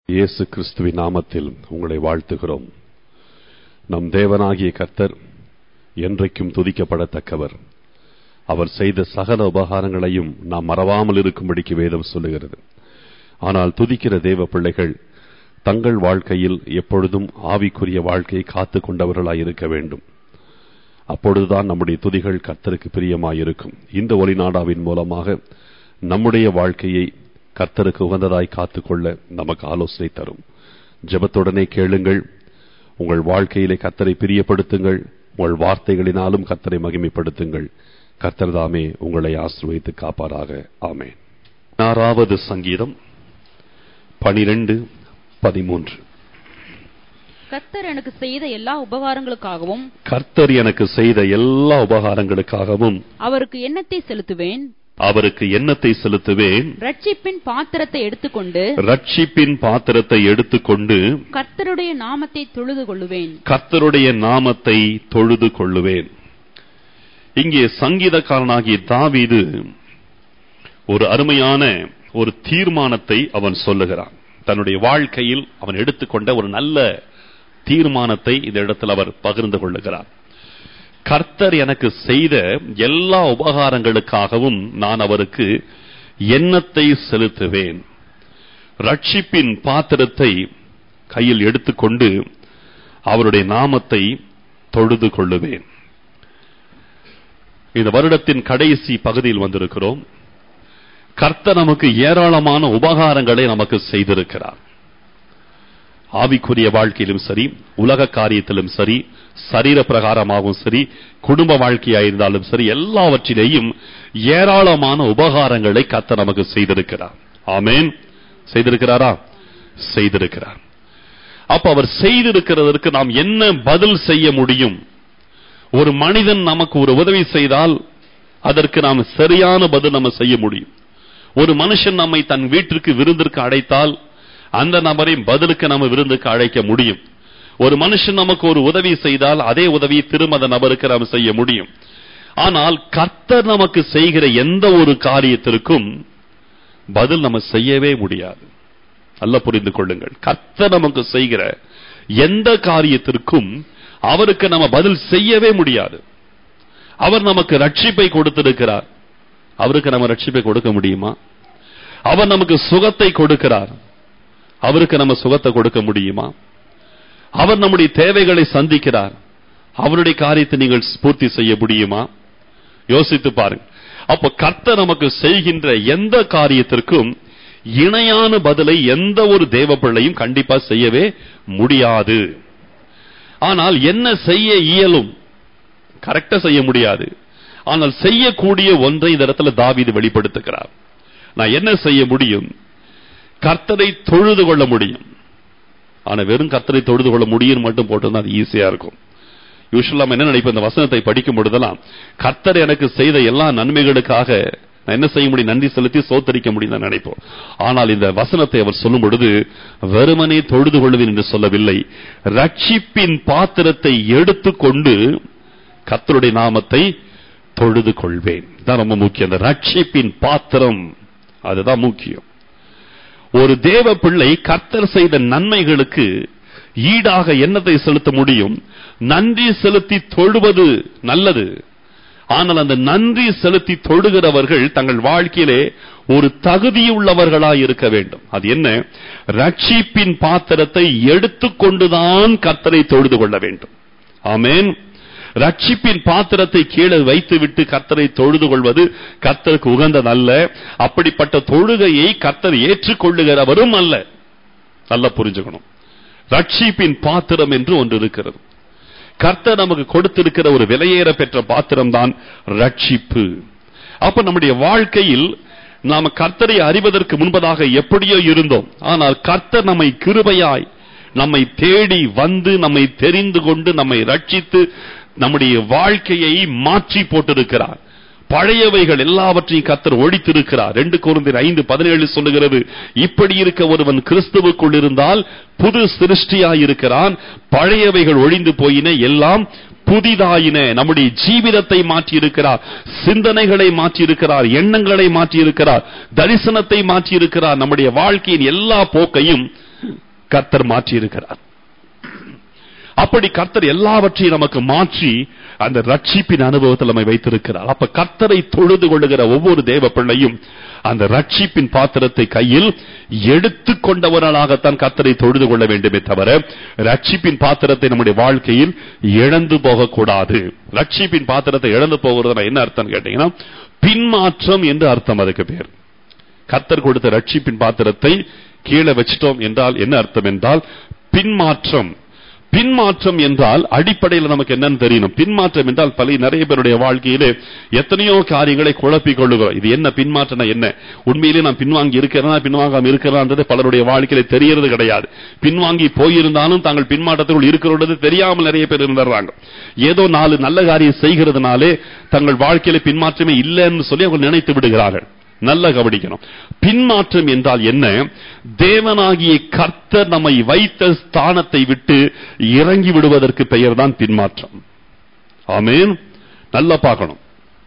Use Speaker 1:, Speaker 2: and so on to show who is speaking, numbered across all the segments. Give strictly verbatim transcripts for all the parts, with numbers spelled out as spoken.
Speaker 1: இயேசு கிறிஸ்துவின் நாமத்தில் உங்களை வாழ்த்துகிறோம். நம் தேவனாகிய கர்த்தர் என்றைக்கும் துதிக்கப்படத்தக்கவர். அவர் செய்த சகல உபகாரங்களையும் நாம் மறவாமல் இருக்கும்படிக்கு வேதம் சொல்லுகிறது. ஆனால் துதிக்கிற தேவ பிள்ளைகள் தங்கள் வாழ்க்கையில் எப்பொழுதும் ஆவிக்குரிய வாழ்க்கையை காத்து கொண்டவர்களாய் இருக்க வேண்டும். அப்பொழுதுதான் நம்முடைய துதிகள் கர்த்தருக்கு பிரியமாயிருக்கும். இந்த ஒளிநாடாவின் மூலமாக நம்முடைய வாழ்க்கையை கர்த்தருக்கு உகந்ததாய் காத்துக்கொள்ள நமக்கு ஆலோசனை தரும். ஜெபத்துடனே கேளுங்கள். உங்கள் வாழ்க்கையிலே கர்த்தரை பிரியப்படுத்துங்கள். உங்கள் வார்த்தைகளினாலும் கர்த்தரை மகிமைப்படுத்துங்கள். கர்த்தர் தாமே உங்களை ஆசீர்வதித்து காப்பாராக. ஆமென். ஆறாவது சங்கீதம் பனிரெண்டு பதிமூன்று.
Speaker 2: கர்த்தர் எனக்கு செய்த எல்லா உபகாரங்களுக்காகவும்
Speaker 1: கர்த்தர் எனக்கு செய்த எல்லா உபகாரங்களுக்காகவும்
Speaker 2: அவருக்கு எண்ணத்தை செலுத்துவேன்
Speaker 1: அவருக்கு எண்ணத்தை செலுத்துவேன்
Speaker 2: ரட்சிப்பின் பாத்திரத்தை எடுத்துக்கொண்டு
Speaker 1: ரட்சிப்பின் பாத்திரத்தை எடுத்துக்கொண்டு
Speaker 2: கர்த்தருடைய நாமத்தை தொழுது கொள்ளுவேன்
Speaker 1: கர்த்தருடைய நாமத்தை தொழுது கொள்ளுவேன். இங்கே சங்கீதக்காரனாகிய தாவீது ஒரு அருமையான ஒரு தீர்மானத்தை அவன் சொல்லுகிறான். தன்னுடைய வாழ்க்கையில் அவன் எடுத்துக்கொண்ட ஒரு நல்ல தீர்மானத்தை இந்த இடத்தில் அவர் பகிர்ந்து கொள்ளுகிறார். கர்த்தர் எனக்கு செய்த எல்லா உபகாரங்களுக்காகவும் நான் அவருக்கு எண்ணத்தை செலுத்துவேன். ரட்சிப்பின் பாத்திரத்தை கையில் எடுத்துக்கொண்டு அவருடைய நாமத்தை தொழுது கொள்ளுவேன். இந்த வருடத்தின் கடைசி பகுதியில் வந்திருக்கிறோம். கர்த்தர் நமக்கு ஏராளமான உபகாரங்களை நமக்கு செய்திருக்கிறார். ஆவிக்குரிய வாழ்க்கையிலும் சரி, உலக காரியத்திலும் சரி, சரீர பிரகாரமாகவும் சரி, குடும்ப வாழ்க்கையாயிருந்தாலும் சரி, எல்லாவற்றிலேயும் ஏராளமான உபகாரங்களை கர்த்தர் நமக்கு செய்திருக்கிறார். ஆமென். செய்திருக்கிறாரா? செய்திருக்கிறார். அப்ப அவர் செய்திருக்கிறதற்கு நாம் என்ன பதில் செய்ய முடியும்? ஒரு மனிதன் நமக்கு ஒரு உதவி செய்தால் அதற்கு நாம் சரியான பதில் நம்ம செய்ய முடியும். ஒரு மனுஷன் நம்மை தன் வீட்டிற்கு விருந்திற்கு அழைத்தால் அந்த நபரை பதிலுக்கு நம்ம விருந்துக்கு அழைக்க முடியும். ஒரு மனுஷன் நமக்கு ஒரு உதவி செய்தால் அதே உதவியை திரும்ப அந்த நபருக்கு நாம் செய்ய முடியும். ஆனால் கர்த்தர் நமக்கு செய்கிற எந்த ஒரு காரியத்திற்கும் பதில் நம்ம செய்யவே முடியாது. நல்லா புரிந்து கொள்ளுங்கள். கர்த்தர் நமக்கு செய்கிற எந்த காரியத்திற்கும் அவருக்கு நம்ம பதில் செய்யவே முடியாது. அவர் நமக்கு ரட்சிப்பை கொடுத்திருக்கிறார். அவருக்கு நம்ம ரட்சிப்பை கொடுக்க முடியுமா? அவர் நமக்கு சுகத்தை கொடுக்கிறார். அவருக்கு நம்ம சுகத்தை கொடுக்க முடியுமா? அவர் நம்முடைய தேவைகளை சந்திக்கிறார். அவருடைய காரியத்தை நீங்கள் பூர்த்தி செய்ய முடியுமா? யோசித்து பாருங்க. அப்ப கர்த்தர் நமக்கு செய்கின்ற எந்த காரியத்திற்கும் இணையான பதிலை எந்த ஒரு தேவ பிள்ளையும் கண்டிப்பா செய்யவே முடியாது. ஆனால் என்ன செய்ய இயலும்? கரெக்டா செய்ய முடியாது. ஆனால் செய்யக்கூடிய ஒன்றை இந்த இடத்துல தாவீது வெளிப்படுத்துகிறார். நான் என்ன செய்ய முடியும்? கர்த்தரை தொழுது கொள்ள முடியும். ஆனா வெறும் கர்த்தரை தொழுது கொள்ள முடியும் மட்டும் போட்டோம்னா அது ஈஸியா இருக்கும். யூசுவலா என்ன நினைப்போம்? இந்த வசனத்தை படிக்கும் பொழுதெல்லாம் கர்த்தர் எனக்கு செய்த எல்லா நன்மைகளுக்காக நான் என்ன செய்ய முடியும்? நன்றி செலுத்தி சோத்தரிக்க முடியும் நினைப்போம். ஆனால் இந்த வசனத்தை அவர் சொல்லும் பொழுது வெறுமனே தொழுது கொள்வேன் என்று சொல்லவில்லை. ரட்சிப்பின் பாத்திரத்தை எடுத்துக்கொண்டு கர்த்தருடைய நாமத்தை தொழுது கொள்வேன். தான் ரொம்ப முக்கியம். அந்த ரட்சிப்பின் பாத்திரம் அதுதான் முக்கியம். ஒரு தேவ பிள்ளை கர்த்தர் செய்த நன்மைகளுக்கு ஈடாக என்னத்தை செலுத்த முடியும்? நன்றி செலுத்தி தொழுவது நல்லது. ஆனால் அந்த நன்றி செலுத்தி தொழுகிறவர்கள் தங்கள் வாழ்க்கையிலே ஒரு தகுதியுள்ளவர்களாய் இருக்க வேண்டும். அது என்ன? ரட்சிப்பின் பாத்திரத்தை எடுத்துக்கொண்டுதான் கர்த்தரை தொழுது கொள்ள வேண்டும். ஆமென். ரட்சிப்பின் பாத்திரத்தை கீழே வைத்துவிட்டு கர்த்தரை தொழுது கொள்வது கர்த்தருக்கு உகந்ததல்ல. அப்படிப்பட்ட தொழுகையை கர்த்தர் ஏற்றுக்கொள்ளுகிறவரும் அல்ல. நல்லா புரிஞ்சுக்கணும். ரட்சிப்பின் பாத்திரம் என்று ஒன்று இருக்கிறது. கர்த்தர் நமக்கு கொடுத்திருக்கிற ஒரு விலையேற பெற்ற பாத்திரம் தான் ரட்சிப்பு. அப்ப நம்முடைய வாழ்க்கையில் நாம கர்த்தரை அறிவதற்கு முன்பதாக எப்படியோ இருந்தோம். ஆனால் கர்த்தர் நம்மை கிருபையாய் நம்மை தேடி வந்து நம்மை தெரிந்து கொண்டு நம்மை ரட்சித்து நம்முடைய வாழ்க்கையை மாற்றி போட்டிருக்கிறார். பழையவைகள் எல்லாவற்றையும் கர்த்தர் ஒழித்திருக்கிறார். ரெண்டு கொரிந்தியர் ஐந்து பதினேழு சொல்லுகிறது, இப்படி இருக்க ஒருவன் கிறிஸ்துவுக்குள் இருந்தால் புது சிருஷ்டியாயிருக்கிறான், பழையவைகள் ஒழிந்து போயின, எல்லாம் புதிதாயின. நம்முடைய ஜீவிதத்தை மாற்றி இருக்கிறார், சிந்தனைகளை மாற்றி இருக்கிறார், எண்ணங்களை மாற்றி இருக்கிறார், தரிசனத்தை மாற்றி இருக்கிறார். நம்முடைய வாழ்க்கையின் எல்லா போக்கையும் கர்த்தர் மாற்றி இருக்கிறார். அப்படி கர்த்தர் எல்லாவற்றையும் நமக்கு மாற்றி அந்த ரட்சிப்பின் அனுபவத்தில் நம்மை வைத்திருக்கிறார். அப்ப கர்த்தரை தொழுது கொள்ளுகிற ஒவ்வொரு தேவ பிள்ளையும் அந்த ரட்சிப்பின் பாத்திரத்தை கையில் எடுத்துக் கொண்டவர்களாகத்தான் கர்த்தரை தொழுது கொள்ள வேண்டுமே தவிர ரட்சிப்பின் பாத்திரத்தை நம்முடைய வாழ்க்கையில் இழந்து போகக்கூடாது. ரட்சிப்பின் பாத்திரத்தை இழந்து போகிறது என்ன அர்த்தம் கேட்டீங்கன்னா பின்மாற்றம் என்று அர்த்தம். அதுக்கு பேர் கர்த்தர் கொடுத்த ரட்சிப்பின் பாத்திரத்தை கீழே வச்சிட்டோம் என்றால் என்ன அர்த்தம் என்றால் பின்மாற்றம். பின்மாற்றம் என்றால் அடிப்படையில் நமக்கு என்னன்னு தெரியணும். பின்மாற்றம் என்றால் பல நிறைய பேருடைய வாழ்க்கையிலே எத்தனையோ காரியங்களை குழப்பிக் கொள்ளுகிறோம். இது என்ன பின்மாற்றம் என்ன, உண்மையிலே நான் பின்வாங்கி இருக்கிறேனா பின்வாங்காம இருக்கிறான்றது பலருடைய வாழ்க்கையில தெரியறது கிடையாது. பின்வாங்கி போயிருந்தாலும் தாங்கள் பின்மாற்றத்தில் இருக்கிறது தெரியாமல் நிறைய பேர் இருந்துறாங்க. ஏதோ நாலு நல்ல காரியம் செய்கிறதுனாலே தங்கள் வாழ்க்கையில பின்மாற்றமே இல்லைன்னு சொல்லி அவங்க நினைத்து விடுகிறார்கள். நல்ல கவனிக்கணும். பின்மாற்றம் என்றால் என்ன? தேவனாகிய கர்த்தர் நம்மை வைத்த ஸ்தானத்தை விட்டு இறங்கி விடுவதற்கு பெயர் தான் பின்மாற்றம். ஆமென். நல்லா பார்க்கணும்.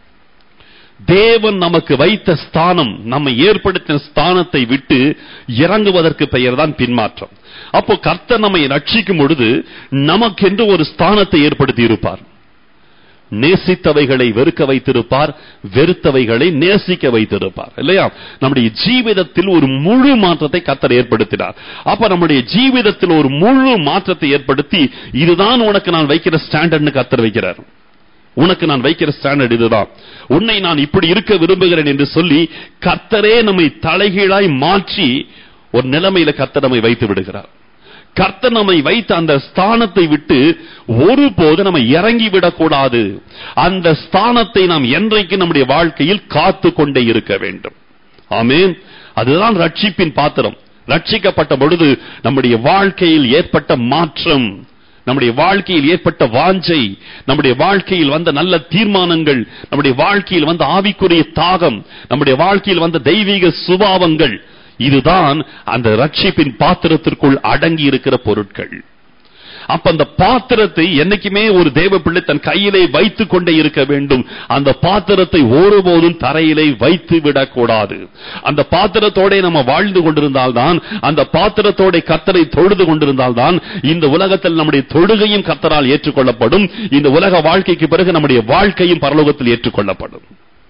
Speaker 1: தேவன் நமக்கு வைத்த ஸ்தானம், நம்மை ஏற்படுத்தின ஸ்தானத்தை விட்டு இறங்குவதற்கு பெயர் தான் பின்மாற்றம். அப்போ கர்த்தர் நம்மை ரட்சிக்கும் பொழுது நமக்கென்று ஒரு ஸ்தானத்தை ஏற்படுத்தி இருப்பார். நேசித்தவைகளை வெறுக்க வைத்திருப்பார், வெறுத்தவைகளை நேசிக்க வைத்திருப்பார் இல்லையா? நம்முடைய ஜீவிதத்தில் ஒரு முழு மாற்றத்தை கர்த்தர் ஏற்படுத்தினார். அப்ப நம்முடைய ஜீவிதத்தில் ஒரு முழு மாற்றத்தை ஏற்படுத்தி இதுதான் உனக்கு நான் வைக்கிற ஸ்டாண்டர்ட்னு கர்த்தர் வைக்கிறார். உனக்கு நான் வைக்கிற ஸ்டாண்டர்ட் இதுதான், உன்னை நான் இப்படி இருக்க விரும்புகிறேன் என்று சொல்லி கர்த்தரே நம்மை தலைகீழாய் மாற்றி ஒரு நிலைமையில கர்த்தர் நம்மை வைத்து விடுகிறார். கர்த்தர் நம்மை வைத்த அந்த ஸ்தானத்தை விட்டு ஒருபோது நம்ம இறங்கிவிடக்கூடாது. அந்த ஸ்தானத்தை நாம் என்றைக்கு நம்முடைய வாழ்க்கையில் காத்து கொண்டே இருக்க வேண்டும். ஆமென். அதுதான் ரட்சிப்பின் பாத்திரம். ரட்சிக்கப்பட்ட பொழுது நம்முடைய வாழ்க்கையில் ஏற்பட்ட மாற்றம், நம்முடைய வாழ்க்கையில் ஏற்பட்ட வாஞ்சை, நம்முடைய வாழ்க்கையில் வந்த நல்ல தீர்மானங்கள், நம்முடைய வாழ்க்கையில் வந்த ஆவிக்குரிய தாகம், நம்முடைய வாழ்க்கையில் வந்த தெய்வீக சுபாவங்கள், இதுதான் அந்த ரட்சிப்பின் பாத்திரத்திற்குள் அடங்கி இருக்கிற பொருட்கள். அப்ப அந்த பாத்திரத்தை என்னைக்குமே ஒரு தேவ பிள்ளை தன் கையிலே வைத்துக் கொண்டே இருக்க வேண்டும். அந்த பாத்திரத்தை ஒருபோதும் தரையிலே வைத்து விடக்கூடாது. அந்த பாத்திரத்தோட நம்ம வாழ்ந்து கொண்டிருந்தால்தான், அந்த பாத்திரத்தோட கர்த்தரை தொழுது கொண்டிருந்தால்தான் இந்த உலகத்தில் நம்முடைய தொழுகையும் கர்த்தரால் ஏற்றுக்கொள்ளப்படும். இந்த உலக வாழ்க்கைக்கு பிறகு நம்முடைய வாழ்க்கையும் பரலோகத்தில் ஏற்றுக்கொள்ளப்படும்.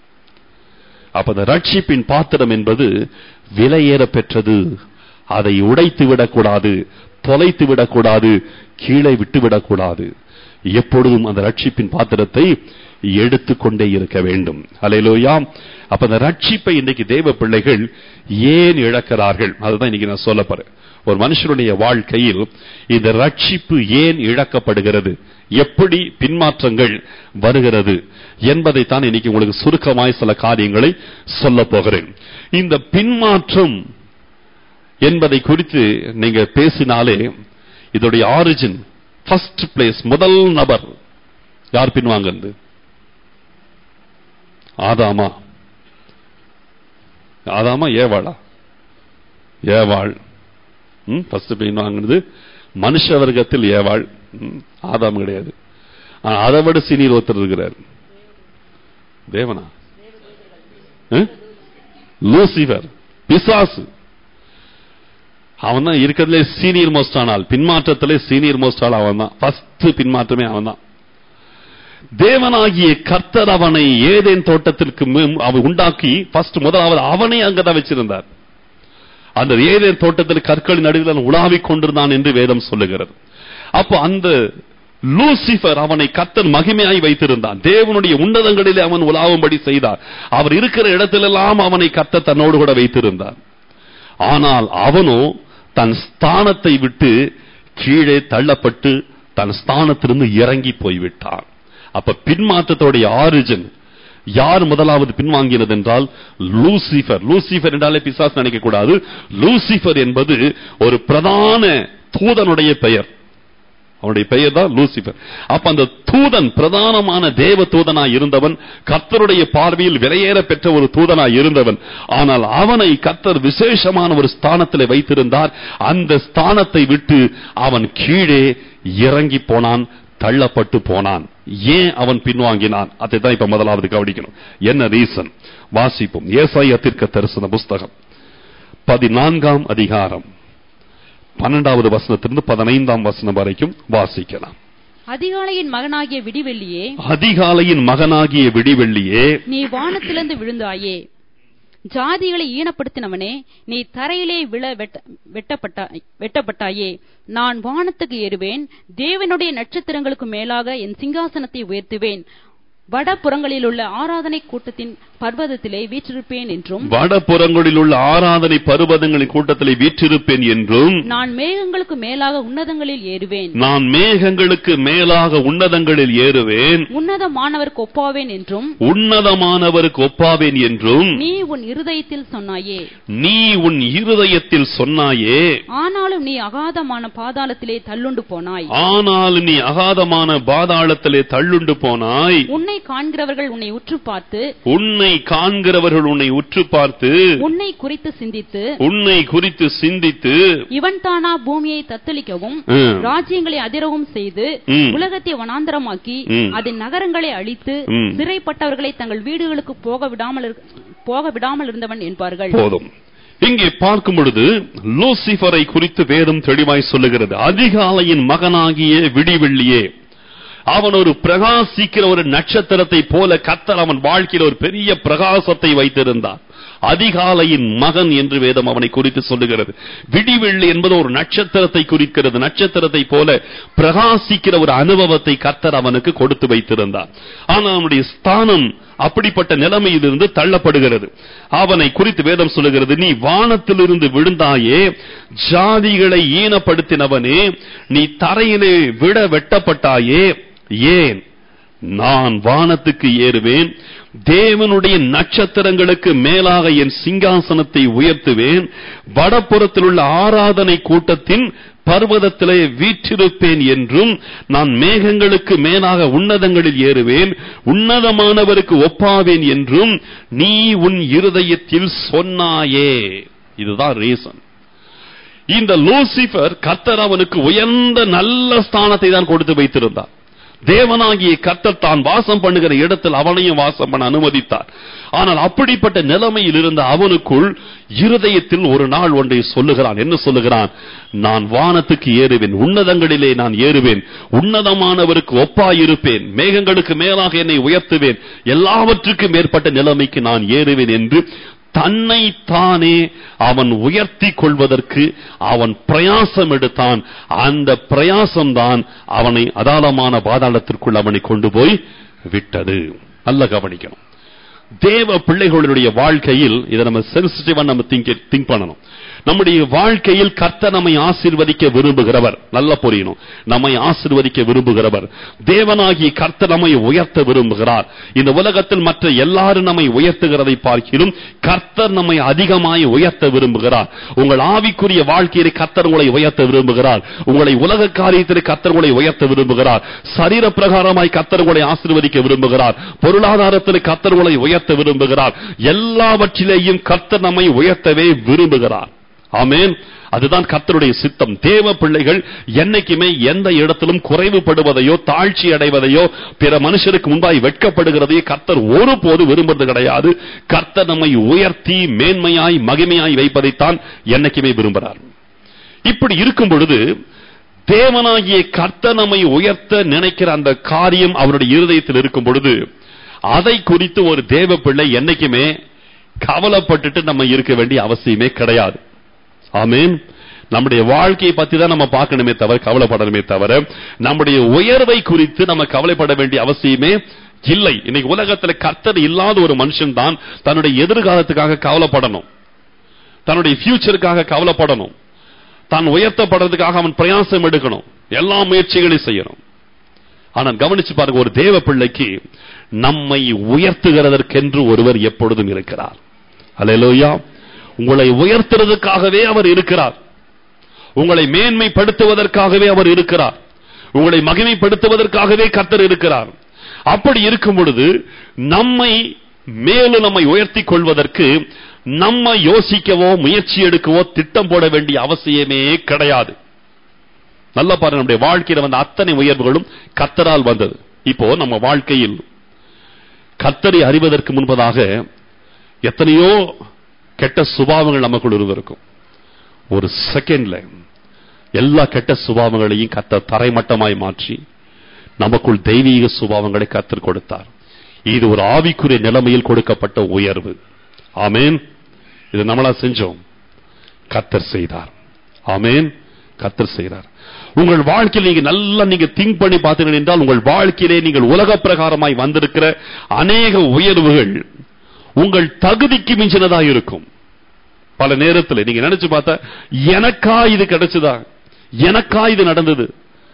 Speaker 1: அப்ப அந்த ரட்சிப்பின் பாத்திரம் என்பது விலையேற பெற்றது. அதை உடைத்து விடக்கூடாது, தொலைத்து விடக்கூடாது, கீழே விட்டு விடக்கூடாது. எப்பொழுதும் அந்த ரட்சிப்பின் பாத்திரத்தை எடுத்துக்கொண்டே இருக்க வேண்டும். அல்லேலூயா. அப்ப அந்த ரட்சிப்பை இன்னைக்கு தேவ பிள்ளைகள் ஏன் இழக்கிறார்கள், அதுதான் இன்னைக்கு நான் சொல்ல போறேன். ஒரு மனுஷனுடைய வாழ்க்கையில் இந்த ரட்சிப்பு ஏன் இழக்கப்படுகிறது, எப்படி பின்மாற்றங்கள் வருகிறது என்பதைத்தான் இன்னைக்கு உங்களுக்கு சுருக்கமாய் சில காரியங்களை சொல்ல போகிறேன். இந்த பின்மாற்றம் என்பதை குறித்து நீங்க பேசினாலே இதோடைய ஆரிஜின், ஃபர்ஸ்ட் பிளேஸ், முதல் நபர் யார் பின்வாங்கிறது? ஆதாமா? ஆதாமா ஏவாளா? ஏவாள். ஃபர்ஸ்ட் பின்வாங்கிறது மனுஷ வர்க்கத்தில் ஏவாள், ஆதாம் கிடையாது. அதை விட சீனியர் ஒருத்தர் இருக்கிறார். தேவனா? லூசிபர், பிசாசு. அவன் தான் இருக்கிறதுலே சீனியர் மோஸ்ட் ஆனால், பின்மாற்றத்திலே சீனியர் மோஸ்ட் ஆள் அவன் தான். ஃபர்ஸ்ட் பின்மாற்றமே அவன் தான். தேவனாகிய கர்த்தர் அவனை ஏதேன் தோட்டத்திற்கு அவன் உண்டாக்கி ஃபர்ஸ்ட் முதலாவது அவனை அங்கதான் வச்சிருந்தார். அந்த ஏதேன் தோட்டத்தில் கற்களின் நடுவில் உலாவிக் கொண்டிருந்தான் என்று வேதம் சொல்லுகிறது. அப்போ அந்த லூசிபர் அவனை கர்த்தர் மகிமையாய் வைத்திருந்தான். தேவனுடைய உன்னதங்களிலே அவன் உலாவும்படி செய்தார். அவர் இருக்கிற இடத்திலெல்லாம் அவனை கர்த்தர் தன்னோடு கூட வைத்திருந்தார். ஆனால் அவனோ தன் ஸ்தானத்தை விட்டு கீழே தள்ளப்பட்டு தன் ஸ்தானத்திலிருந்து இறங்கி போய்விட்டான். அப்ப பின்மாற்றத்தோடைய ஆரிஜின் யார் முதலாவது பின்வாங்கினது என்றால் லூசிபர். லூசிபர் என்றாலே பிசாசு நினைக்க கூடாது. லூசிபர் என்பது ஒரு பிரதான தூதனுடைய பெயர். அவனுடைய பெயர் தான் லூசிபர். அப்ப அந்த தூதன் பிரதானமான தேவ தூதனாய் இருந்தவன், கர்த்தருடைய பார்வையில் விலையேற பெற்ற ஒரு தூதனாய் இருந்தவன். ஆனால் அவனை கர்த்தர் விசேஷமான ஒரு ஸ்தானத்தில் வைத்திருந்தார். அந்த ஸ்தானத்தை விட்டு அவன் கீழே இறங்கி போனான், தள்ளப்பட்டு போனான். ஏன் அவன் பின்வாங்கினான்? அதை தான் இப்ப முதலாவது கவனிக்கணும். என்ன ரீசன்? வாசிப்போம். ஏசாயா தீர்க்க தரிசன புஸ்தகம் பதினான்காம் அதிகாரம் பன்னெண்டாவது வசனத்திலிருந்து பதினைந்தாம் வசனம் வரைக்கும் வாசிக்கலாம்.
Speaker 2: அதிகாலையின் மகனாகிய விடிவெள்ளியே,
Speaker 1: அதிகாலையின் மகனாகிய விடிவெள்ளியே,
Speaker 2: நீ வானத்திலிருந்து விழுந்தாயே. ஜாதிகளை ஈனப்படுத்தினவனே, நீ தரையிலே விழ வெட்டப்பட்டாயே. நான் வானத்துக்கு ஏறுவேன், தேவனுடைய நட்சத்திரங்களுக்கு மேலாக என் சிங்காசனத்தை உயர்த்துவேன். வடபுறங்களில் உள்ள ஆராதனை கூட்டத்தின் பர்வதத்திலே வீற்றிருப்பேன் என்றும்,
Speaker 1: வடபுறங்களில் உள்ள ஆராதனை பர்வதங்களின் கூட்டத்திலே வீற்றிருப்பேன் என்றும்,
Speaker 2: நான் மேகங்களுக்கு மேலாக உன்னதங்களில் ஏறுவேன்,
Speaker 1: நான் மேகங்களுக்கு மேலாக உன்னதங்களில் ஏறுவேன்,
Speaker 2: உன்னதமானவருக்கு ஒப்பாவேன் என்றும்,
Speaker 1: உன்னதமானவருக்கு ஒப்பாவேன் என்றும்
Speaker 2: நீ உன் இருதயத்தில் சொன்னாயே.
Speaker 1: நீ உன் இருதயத்தில் சொன்னாயே.
Speaker 2: ஆனாலும் நீ அகாதமான பாதாளத்திலே தள்ளுண்டு போனாய்.
Speaker 1: ஆனாலும் நீ அகாதமான பாதாளத்திலே தள்ளுண்டு போனாய்.
Speaker 2: உன்னை காண்கிறவர்கள் உன்னை உற்று பார்த்து,
Speaker 1: உன்னை காண்கிறவர்கள் உன்னை உற்று பார்த்து,
Speaker 2: உன்னை குறித்து சிந்தித்து,
Speaker 1: உன்னை குறித்து சிந்தித்து,
Speaker 2: இவன் தானா பூமியை தத்தளிக்கவும் ராஜ்யங்களை அதிரவும் செய்து உலகத்தை வனாந்தரமாக்கி அதன் நகரங்களை அழித்து சிறைப்பட்டவர்களை தங்கள் வீடுகளுக்கு போக விடாமல் போக விடாமல் இருந்தவன் என்பார்கள்.
Speaker 1: போதும். இங்கே பார்க்கும் பொழுது லூசிபரை குறித்து வேதம் தெளிவாய் சொல்லுகிறது. அதிகாலையின் மகனாகிய விடிவெள்ளியே, அவன் ஒரு பிரகாசிக்கிற ஒரு நட்சத்திரத்தை போல கர்த்தர் அவன் வாழ்க்கையில் ஒரு பெரிய பிரகாசத்தை வைத்திருந்தார். அதிகாலையின் மகன் என்று வேதம் அவனை குறித்து சொல்லுகிறது. விடிவெள்ளி என்பது ஒரு நட்சத்திரத்தை குறிக்கிறது. நட்சத்திரத்தை போல பிரகாசிக்கிற ஒரு அனுபவத்தை கர்த்தர் அவனுக்கு கொடுத்து வைத்திருந்தார். ஆனால் அவனுடைய ஸ்தானம் அப்படிப்பட்ட நிலைமையிலிருந்து தள்ளப்படுகிறது. அவனை குறித்து வேதம் சொல்லுகிறது, நீ வானத்திலிருந்து விழுந்தாயே, ஜாதிகளை ஈனப்படுத்தினவனே, நீ தரையிலே விட வெட்டப்பட்டாயே. ஏன்? நான் வானத்துக்கு ஏறுவேன், தேவனுடைய நட்சத்திரங்களுக்கு மேலாக என் சிங்காசனத்தை உயர்த்துவேன், வடபுறத்தில் உள்ள ஆராதனை கூட்டத்தின் பர்வதத்திலே வீற்றிருப்பேன் என்றும், நான் மேகங்களுக்கு மேலாக உன்னதங்களில் ஏறுவேன், உன்னதமானவருக்கு ஒப்பாவேன் என்றும் நீ உன் இருதயத்தில் சொன்னாயே. இதுதான் ரீசன். இந்த லூசிபர் கர்த்தர் அவனுக்கு உயர்ந்த நல்ல ஸ்தானத்தை தான் கொடுத்து வைத்திருந்தார். தேவனாகிய கர்த்தர் தான் வாசம் பண்ணுகிற இடத்தில் அவனையும் வாசம் பண்ண அனுமதித்தார். ஆனால் அப்படிப்பட்ட நிலைமையில் இருந்த அவனுக்குள் இருதயத்தில் ஒரு நாள் ஒன்றை சொல்லுகிறான். என்ன சொல்லுகிறான்? நான் வானத்துக்கு ஏறுவேன், உன்னதங்களிலே நான் ஏறுவேன், உன்னதமானவருக்கு ஒப்பாயிருப்பேன், மேகங்களுக்கு மேலாக என்னை உயர்த்துவேன், எல்லாவற்றுக்கும் மேற்பட்ட நிலைமைக்கு நான் ஏறுவேன் என்று தன்னை தானே அவன் உயர்த்தி கொள்வதற்கு அவன் பிரயாசம் எடுத்தான். அந்த பிரயாசம்தான் அவனை அதாளமான பாதாளத்திற்குள் அவனை கொண்டு போய் விட்டது. நல்ல கவனிக்கணும். தேவ பிள்ளைகளுடைய வாழ்க்கையில் இதை நம்ம சென்சிட்டிவா நம்ம திங்க் பண்ணணும். நம்முடைய வாழ்க்கையில் கர்த்தர் நம்மை ஆசீர்வதிக்க விரும்புகிறவர். நல்ல புரியணும். நம்மை ஆசீர்வதிக்க விரும்புகிறவர். தேவனாகிய கர்த்தர் நம்மை உயர்த்த விரும்புகிறார். இந்த உலகத்தில் மற்ற எல்லாரும் நம்மை உயர்த்துகிறதை பார்க்கிறோம், கர்த்தர் நம்மை அதிகமாய் உயர்த்த விரும்புகிறார். உங்கள் ஆவிக்குரிய வாழ்க்கையை கர்த்தர் உங்களை உயர்த்த விரும்புகிறார். உங்களை உலக காரியத்தில் கர்த்தர் உங்களை உயர்த்த விரும்புகிறார். சரீர பிரகாரமாய் கர்த்தர் உங்களை ஆசீர்வதிக்க விரும்புகிறார். பொருளாதாரத்தில் கர்த்தர் உங்களை உயர்த்த விரும்புகிறார். எல்லாவற்றிலேயும் கர்த்தர் நம்மை உயர்த்தவே விரும்புகிறார். ஆமென். அதுதான் கர்த்தருடைய சித்தம். தேவ பிள்ளைகள் என்னைக்குமே எந்த இடத்திலும் குறைவுபடுவதையோ தாழ்ச்சி அடைவதையோ பிற மனுஷருக்கு முன்பாய் வெட்கப்படுகிறதையோ கர்த்தர் ஒருபோது விரும்புவது கிடையாது. கர்த்தர் நம்மை உயர்த்தி மேன்மையாய் மகிமையாய் வைப்பதைத்தான் என்னைக்குமே விரும்புகிறார். இப்படி இருக்கும் பொழுது தேவனாகிய கர்த்தர் நம்மை உயர்த்த நினைக்கிற அந்த காரியம் அவருடைய இருதயத்தில் இருக்கும் பொழுது அதை குறித்து ஒரு தேவ பிள்ளை என்னைக்குமே கவலைப்பட்டுட்டு நம்ம இருக்க வேண்டிய அவசியமே கிடையாது. ஆமென். நம்முடைய வாழ்க்கையை பத்தி தான் நம்ம பார்க்கணுமே தவிர கவலைப்படணுமே தவிர நம்முடைய உயர்வை குறித்து நம்ம கவலைப்பட வேண்டிய அவசியமே இல்லை. இன்னைக்கு உலகத்தில் கர்த்தர் இல்லாத ஒரு மனுஷன் தான் தன்னுடைய எதிர்காலத்துக்காக கவலைப்படணும், தன்னுடைய ஃபியூச்சருக்காக கவலைப்படணும், தான் உயர்த்தப்படுறதுக்காக அவன் பிரயாசம் எடுக்கணும், எல்லா முயற்சிகளையும் செய்யணும். ஆனால் கவனிச்சு பாருங்க, ஒரு தேவ பிள்ளைக்கு நம்மை உயர்த்துகிறதற்கென்று ஒருவர் எப்பொழுதும் இருக்கிறார். அல்லேலூயா. உங்களை உயர்த்துறதுக்காகவே அவர் இருக்கிறார். உங்களை மேன்மைப்படுத்துவதற்காகவே அவர் இருக்கிறார். உங்களை மகிமைப்படுத்துவதற்காகவே கர்த்தர் இருக்கிறார். அப்படி இருக்கும் பொழுது நம்மை மேலும் நம்மை உயர்த்தி கொள்வதற்கு நம்ம யோசிக்கவோ முயற்சி எடுக்கவோ திட்டம் போட வேண்டிய அவசியமே கிடையாது. நல்ல பாருங்க, நம்முடைய வாழ்க்கையில் வந்த அத்தனை உயர்வுகளும் கர்த்தரால் வந்தது. இப்போ நம்ம வாழ்க்கையில் கர்த்தரை அறிவதற்கு முன்பதாக எத்தனையோ கெட்ட சுபாவங்கள் நமக்குள் இருந்திருக்கும். ஒரு செகண்ட்ல எல்லா கெட்ட சுபாவங்களையும் கர்த்தர் தரைமட்டமாய் மாற்றி நமக்குள் தெய்வீக சுபாவங்களை கர்த்தர் கொடுத்தார். இது ஒரு ஆவிக்குரிய நிலைமையில் கொடுக்கப்பட்ட உயர்வு. ஆமென். இது நம்மளா செஞ்சோம், கர்த்தர் செய்தார். ஆமென். கர்த்தர் செய்தார். உங்கள் வாழ்க்கையில் நீங்க நல்லா நீங்க திங்க் பண்ணி பார்த்தீர்கள் என்றால், உங்கள் வாழ்க்கையிலே நீங்கள் உலக பிரகாரமாய் வந்திருக்கிற அநேக உயர்வுகள் உங்கள் தகுதிக்கு மிஞ்சினதா இருக்கும். பல நேரத்தில் நீங்க நினைச்சு பார்த்தா, எனக்கா இது கிடைச்சதா, எனக்கா இது நடந்தது,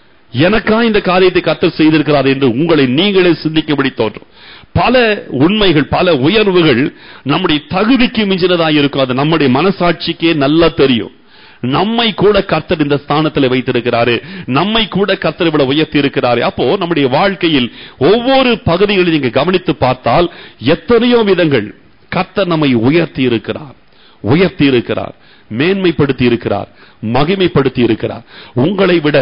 Speaker 1: எனக்கா இந்த காரியத்தை கர்த்தர் செய்திருக்கிறார் என்று உங்களை நீங்களே சிந்திக்கும்படி தோன்றும். பல உண்மைகள், பல உயர்வுகள் நம்முடைய தகுதிக்கு மிஞ்சினதா இருக்கும். அது நம்முடைய மனசாட்சிக்கே நல்லா தெரியும். நம்மை கூட கர்த்தர் இந்த ஸ்தானத்தில் வைத்திருக்கிறாரு, நம்மை கூட கர்த்தர் இவ்வளவு உயர்த்தி இருக்கிறாரு. அப்போ நம்முடைய வாழ்க்கையில் ஒவ்வொரு பகுதிகளை நீங்க கவனித்து பார்த்தால் எத்தனையோ விதங்கள் கர்த்தர் நம்மை உயர்த்தி இருக்கிறார், உயர்த்தி இருக்கிறார், மேன்மைப்படுத்தி இருக்கிறார், மகிமைப்படுத்தி இருக்கிறார். உங்களை விட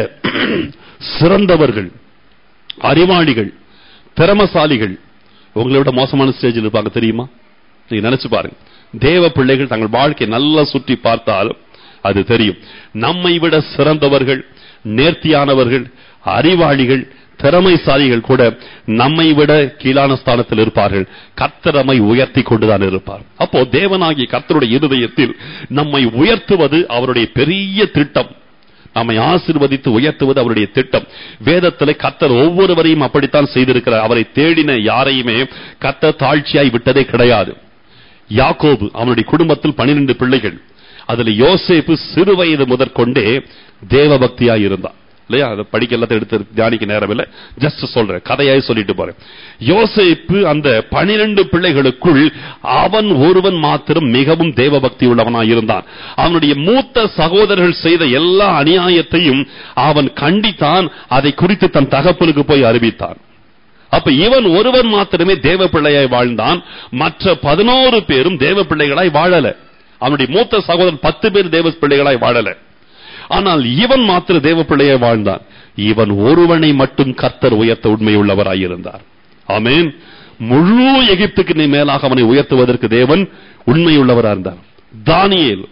Speaker 1: சிறந்தவர்கள், அறிவாளிகள், திறமசாலிகள் உங்களை விட மோசமான ஸ்டேஜில் இருப்பாங்க, தெரியுமா? நீங்க நினைச்சு பாருங்க. தேவ பிள்ளைகள் தங்கள் வாழ்க்கையை நல்லா சுற்றி பார்த்தால் அது தெரியும். நம்மை விட சிறந்தவர்கள், நேர்த்தியானவர்கள், அறிவாளிகள், திறமைசாலிகள் கூட நம்மை விட கீழான ஸ்தானத்தில் இருப்பார்கள். கர்த்தர் நம்மை உயர்த்தி கொண்டுதான் இருப்பார். அப்போ தேவனாகிய கர்த்தருடைய இருதயத்தில் நம்மை உயர்த்துவது அவருடைய பெரிய திட்டம். நம்மை ஆசீர்வதித்து உயர்த்துவது அவருடைய திட்டம். வேதத்தில் கர்த்தர் ஒவ்வொருவரையும் அப்படித்தான் செய்திருக்கிறார். அவரை தேடின யாரையுமே கர்த்தர் தாழ்ச்சியாய் விட்டதே கிடையாது. யாக்கோபு, அவனுடைய குடும்பத்தில் பனிரெண்டு பிள்ளைகள். அதுல யோசேப்பு சிறு வயது முதற்கொண்டே தேவ பக்தியாய் இருந்தான் இல்லையா? அதை படிக்க எல்லாத்தையும் எடுத்து தியானிக்க நேரம் இல்லை, ஜஸ்ட் சொல்றேன், கதையாய் சொல்லிட்டு போறேன். யோசேப்பு அந்த பனிரெண்டு பிள்ளைகளுக்குள் அவன் ஒருவன் மாத்திரம் மிகவும் தேவ பக்தி உள்ளவனாய் இருந்தான். அவனுடைய மூத்த சகோதரர்கள் செய்த எல்லா அநியாயத்தையும் அவன் கண்டித்தான். அதை குறித்து தன் தகப்பனுக்கு போய் அறிவித்தான். அப்ப இவன் ஒருவன் மாத்திரமே தேவ பிள்ளையாய் வாழ்ந்தான். மற்ற பதினோரு பேரும் தேவ பிள்ளைகளாய் வாழல. அவனுடைய மூத்த சகோதரன் பத்து பேர் தேவ பிள்ளைகளாய் வாழல. ஆனால் இவன் மாத்திர தேவ பிள்ளையாய் வாழ்ந்தான். இவன் ஒருவனை மட்டும் கர்த்தர் உயர்த்த உண்மையுள்ளவராயிருந்தார். ஆமென். முழு எகிப்துக்கு மேலாக அவனை உயர்த்துவதற்கு தேவன் உண்மையுள்ளவராக இருந்தார். தானியேல்,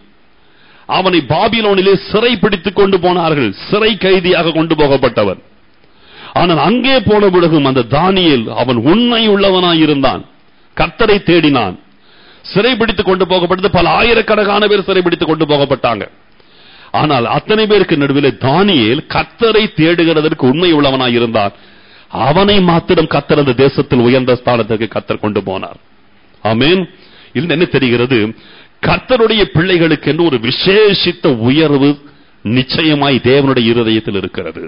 Speaker 1: அவனை பாபிலோனிலே சிறை பிடித்துக் கொண்டு போனார்கள், சிறை கைதியாக கொண்டு போகப்பட்டவன். ஆனால் அங்கே போன பிறகும் அந்த தானியேல் அவன் உண்மை உள்ளவனாயிருந்தான், கர்த்தரை தேடினான். சிறைபிடித்துக் கொண்டு போகப்பட்டது பல ஆயிரக்கணக்கான பேர் சிறைபிடித்துக் கொண்டு போகப்பட்டாங்க. ஆனால் அத்தனை பேருக்கு நடுவில் தானியேல் கர்த்தரை தேடுகிறதற்கு உண்மை உள்ளவனாயிருந்தான். அவனை மாத்திரம் கர்த்தர் அந்த தேசத்தில் உயர்ந்த ஸ்தானத்துக்கு கர்த்தர் கொண்டு போனார். ஆமென். இது என்ன தெரிகிறது? கர்த்தருடைய பிள்ளைகளுக்கு என்று ஒரு விசேஷித்த உயர்வு நிச்சயமாய் தேவனுடைய இருதயத்தில் இருக்கிறது.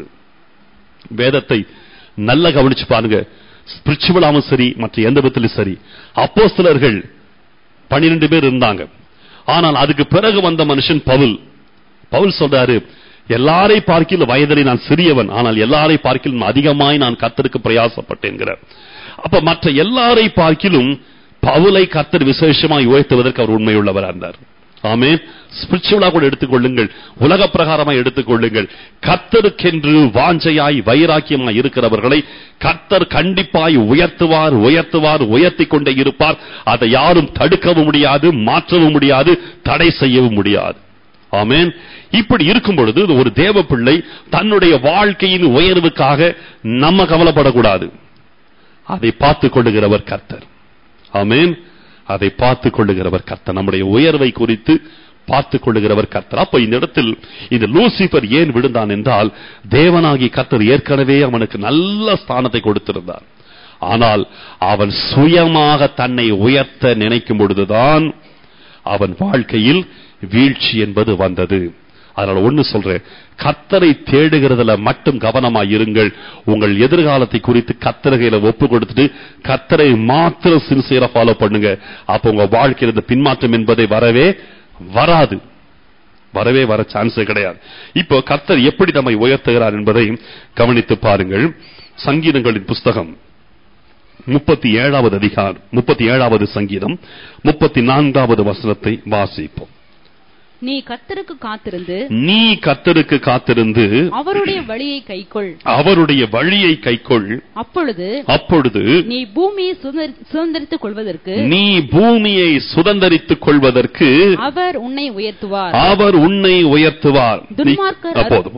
Speaker 1: வேதத்தை நல்ல கவனிச்சு பாருங்க. ஸ்பிரிச்சுவலாவும் சரி, மற்ற எந்த விதத்திலும் சரி, அப்போஸ்தலர்கள் பன்னிரண்டு பேர் இருந்தாங்க. ஆனால் அதுக்கு பிறகு வந்த மனுஷன் பவுல். பவுல் சொல்றாரு, எல்லாரை பார்க்கிலும் வயதிலே நான் சிறியவன், ஆனால் எல்லாரை பார்க்கிலும் அதிகமாய் நான் கர்த்தருக்கு பிரயாசப்பட்டேன்கிறார். அப்ப மற்ற எல்லாரை பார்க்கிலும் பவுலை கர்த்தர் விசேஷமாய் உயர்த்துவதற்கு அவர் உண்மையுள்ளவராக இருந்தார். ஆமென். ஸ்பிரிச்சுவலா கூட எடுத்துக்கொள்ளுங்கள், உலக பிரகாரமாய் எடுத்துக்கொள்ளுங்கள். கர்த்தருக்கென்று வாஞ்சையாய் வைராக்கியமாய் இருக்கிறவர்களை கர்த்தர் கண்டிப்பாய் உயர்த்துவார், உயர்த்துவார், உயர்த்தி கொண்டே இருப்பார். அதை யாரும் தடுக்கவும் முடியாது, மாற்றவும் முடியாது, தடை செய்யவும் முடியாது. ஆமென். இப்படி இருக்கும் பொழுது ஒரு தேவ பிள்ளை தன்னுடைய வாழ்க்கையின் உயர்வுக்காக நம்ம கவலைப்படக்கூடாது. அதை பார்த்துக் கொள்ளுகிறவர் கர்த்தர். ஆமென். அதை பார்த்துக் கொள்ளுகிறவர் கர்த்தர். நம்முடைய உயர்வை குறித்து பார்த்துக் கொள்ளுகிறவர் கர்த்தர். அப்ப இந்த இடத்தில் இந்த லூசிபர் ஏன் விழுந்தான் என்றால், தேவனாகி கர்த்தர் ஏற்கனவே அவனுக்கு நல்ல ஸ்தானத்தை கொடுத்திருந்தார். ஆனால் அவன் சுயமாக தன்னை உயர்த்த நினைக்கும் பொழுதுதான் அவன் வாழ்க்கையில் வீழ்ச்சி என்பது வந்தது. அதனால ஒண்ணு சொல்றேன், கர்த்தரை தேடுகிறதுல மட்டும் கவனமாய் இருங்கள். உங்கள் எதிர்காலத்தை குறித்து கர்த்தரையில ஒப்பு கொடுத்துட்டு கர்த்தரை மாத்திரம் சின்சியரா ஃபாலோ பண்ணுங்க. அப்ப உங்க வாழ்க்கையில் இந்த பின்மாற்றம் என்பதை வரவே வராது, வரவே வர சான்ஸே கிடையாது. இப்போ கர்த்தர் எப்படி நம்மை உயர்த்துகிறார் என்பதை கவனித்து பாருங்கள். சங்கீதங்களின் புஸ்தகம் முப்பத்தி ஏழாவது அதிகாரம், முப்பத்தி ஏழாவது சங்கீதம் முப்பத்தி நான்காவது வசனத்தை வாசிப்போம்.
Speaker 2: நீ கர்த்தருக்கு காத்திருந்து
Speaker 1: நீ கர்த்தருக்கு காத்திருந்து
Speaker 2: அவருடைய வழியை கைக்கொள்
Speaker 1: அவருடைய வழியை கைக்கொள்
Speaker 2: அப்பொழுது
Speaker 1: அப்பொழுது
Speaker 2: நீ பூமியை சுதந்தரித்துக் கொள்வதற்கு
Speaker 1: நீ பூமியை சுதந்தரித்துக் கொள்வதற்கு
Speaker 2: அவர் உன்னை உயர்த்துவார்
Speaker 1: அவர் உன்னை உயர்த்துவார்.
Speaker 2: துன்மார்க்கர்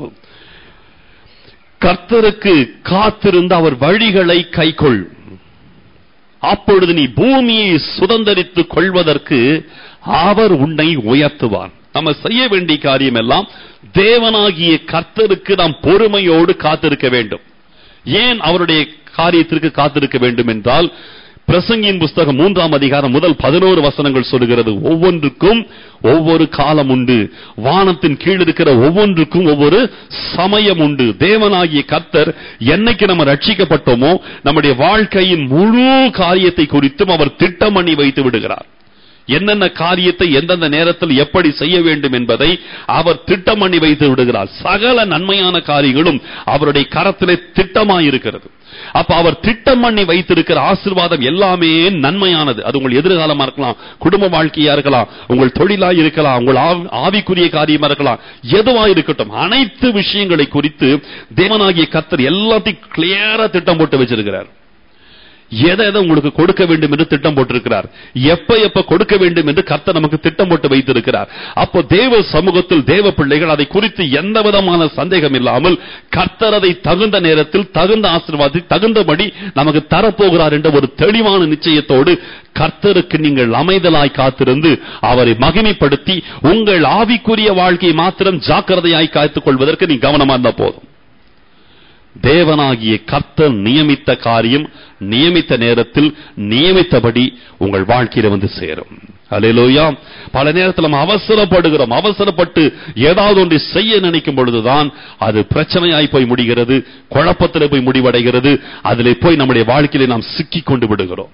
Speaker 1: கர்த்தருக்கு காத்திருந்து அவர் வழிகளை கைக்கொள், அப்பொழுது நீ பூமியை சுதந்தரித்துக் கொள்வதற்கு அவர் உன்னை உயர்த்துவார். நம்ம செய்ய வேண்டிய காரியம் எல்லாம் தேவனாகிய கர்த்தருக்கு நாம் பொறுமையோடு காத்திருக்க வேண்டும். ஏன் அவருடைய காரியத்திற்கு காத்திருக்க வேண்டும் என்றால், பிரசங்கியின் புஸ்தகம் மூன்றாம் அதிகாரம் முதல் பதினோரு வசனங்கள் சொல்லுகிறது, ஒவ்வொன்றுக்கும் ஒவ்வொரு காலம் உண்டு, வானத்தின் கீழ் இருக்கிற ஒவ்வொன்றுக்கும் ஒவ்வொரு சமயம் உண்டு. தேவனாகிய கர்த்தர் என்னைக்கு நம்ம ரட்சிக்கப்பட்டோமோ நம்முடைய வாழ்க்கையின் முழு காரியத்தை குறித்தும் அவர் திட்டம் பண்ணி வைத்து விடுகிறார். என்னென்ன காரியத்தை எந்தெந்த நேரத்தில் எப்படி செய்ய வேண்டும் என்பதை அவர் திட்டம் பண்ணி வைத்து விடுகிறார். சகல நன்மையான காரியங்களும் அவருடைய கரத்திலே திட்டமாயிருக்கிறது. அப்ப அவர் திட்டம் பண்ணி வைத்திருக்கிற ஆசீர்வாதம் எல்லாமே நன்மையானது. அது உங்கள் எதிர்காலமா இருக்கலாம், குடும்ப வாழ்க்கையா இருக்கலாம், உங்கள் தொழிலா இருக்கலாம், உங்கள் ஆவிக்குரிய காரியமா இருக்கலாம், எதுவா இருக்கட்டும், அனைத்து விஷயங்களை குறித்து தேவனாகிய கர்த்தர் எல்லாத்தையும் கிளியரா திட்டம் போட்டு வச்சிருக்கிறார். எதை எதை உங்களுக்கு கொடுக்க வேண்டும் என்று திட்டம் போட்டிருக்கிறார், எப்ப எப்ப கொடுக்க வேண்டும் என்று கர்த்தர் நமக்கு திட்டம் போட்டு வைத்திருக்கிறார். அப்போ தேவ சமூகத்தில் தேவ பிள்ளைகள் அதை குறித்து எந்த விதமான சந்தேகம் இல்லாமல் கர்த்தர் அதை தகுந்த நேரத்தில் தகுந்த ஆசீர்வாதத்தை தகுந்தபடி நமக்கு தரப்போகிறார் என்ற ஒரு தெளிவான நிச்சயத்தோடு கர்த்தருக்கு நீங்கள் அமைதலாய் காத்திருந்து அவரை மகிமைப்படுத்தி உங்கள் ஆவிக்குரிய வாழ்க்கையை மாத்திரம் ஜாக்கிரதையாய் காத்துக் கொள்வதற்கு நீ கவனமா இருந்தா போதும். தேவனாகிய கர்த்தர் நியமித்த காரியம் நியமித்த நேரத்தில் நியமித்தபடி உங்கள் வாழ்க்கையில வந்து சேரும். அல்லேலூயா. பல நேரத்தில் நம்ம அவசரப்படுகிறோம். அவசரப்பட்டு ஏதாவது ஒன்றை செய்ய நினைக்கும் பொழுதுதான் அது பிரச்சனையாய் போய் முடிகிறது, குழப்பத்தில் போய் முடிவடைகிறது. அதிலே போய் நம்முடைய வாழ்க்கையில நாம் சிக்கி கொண்டு விடுகிறோம்.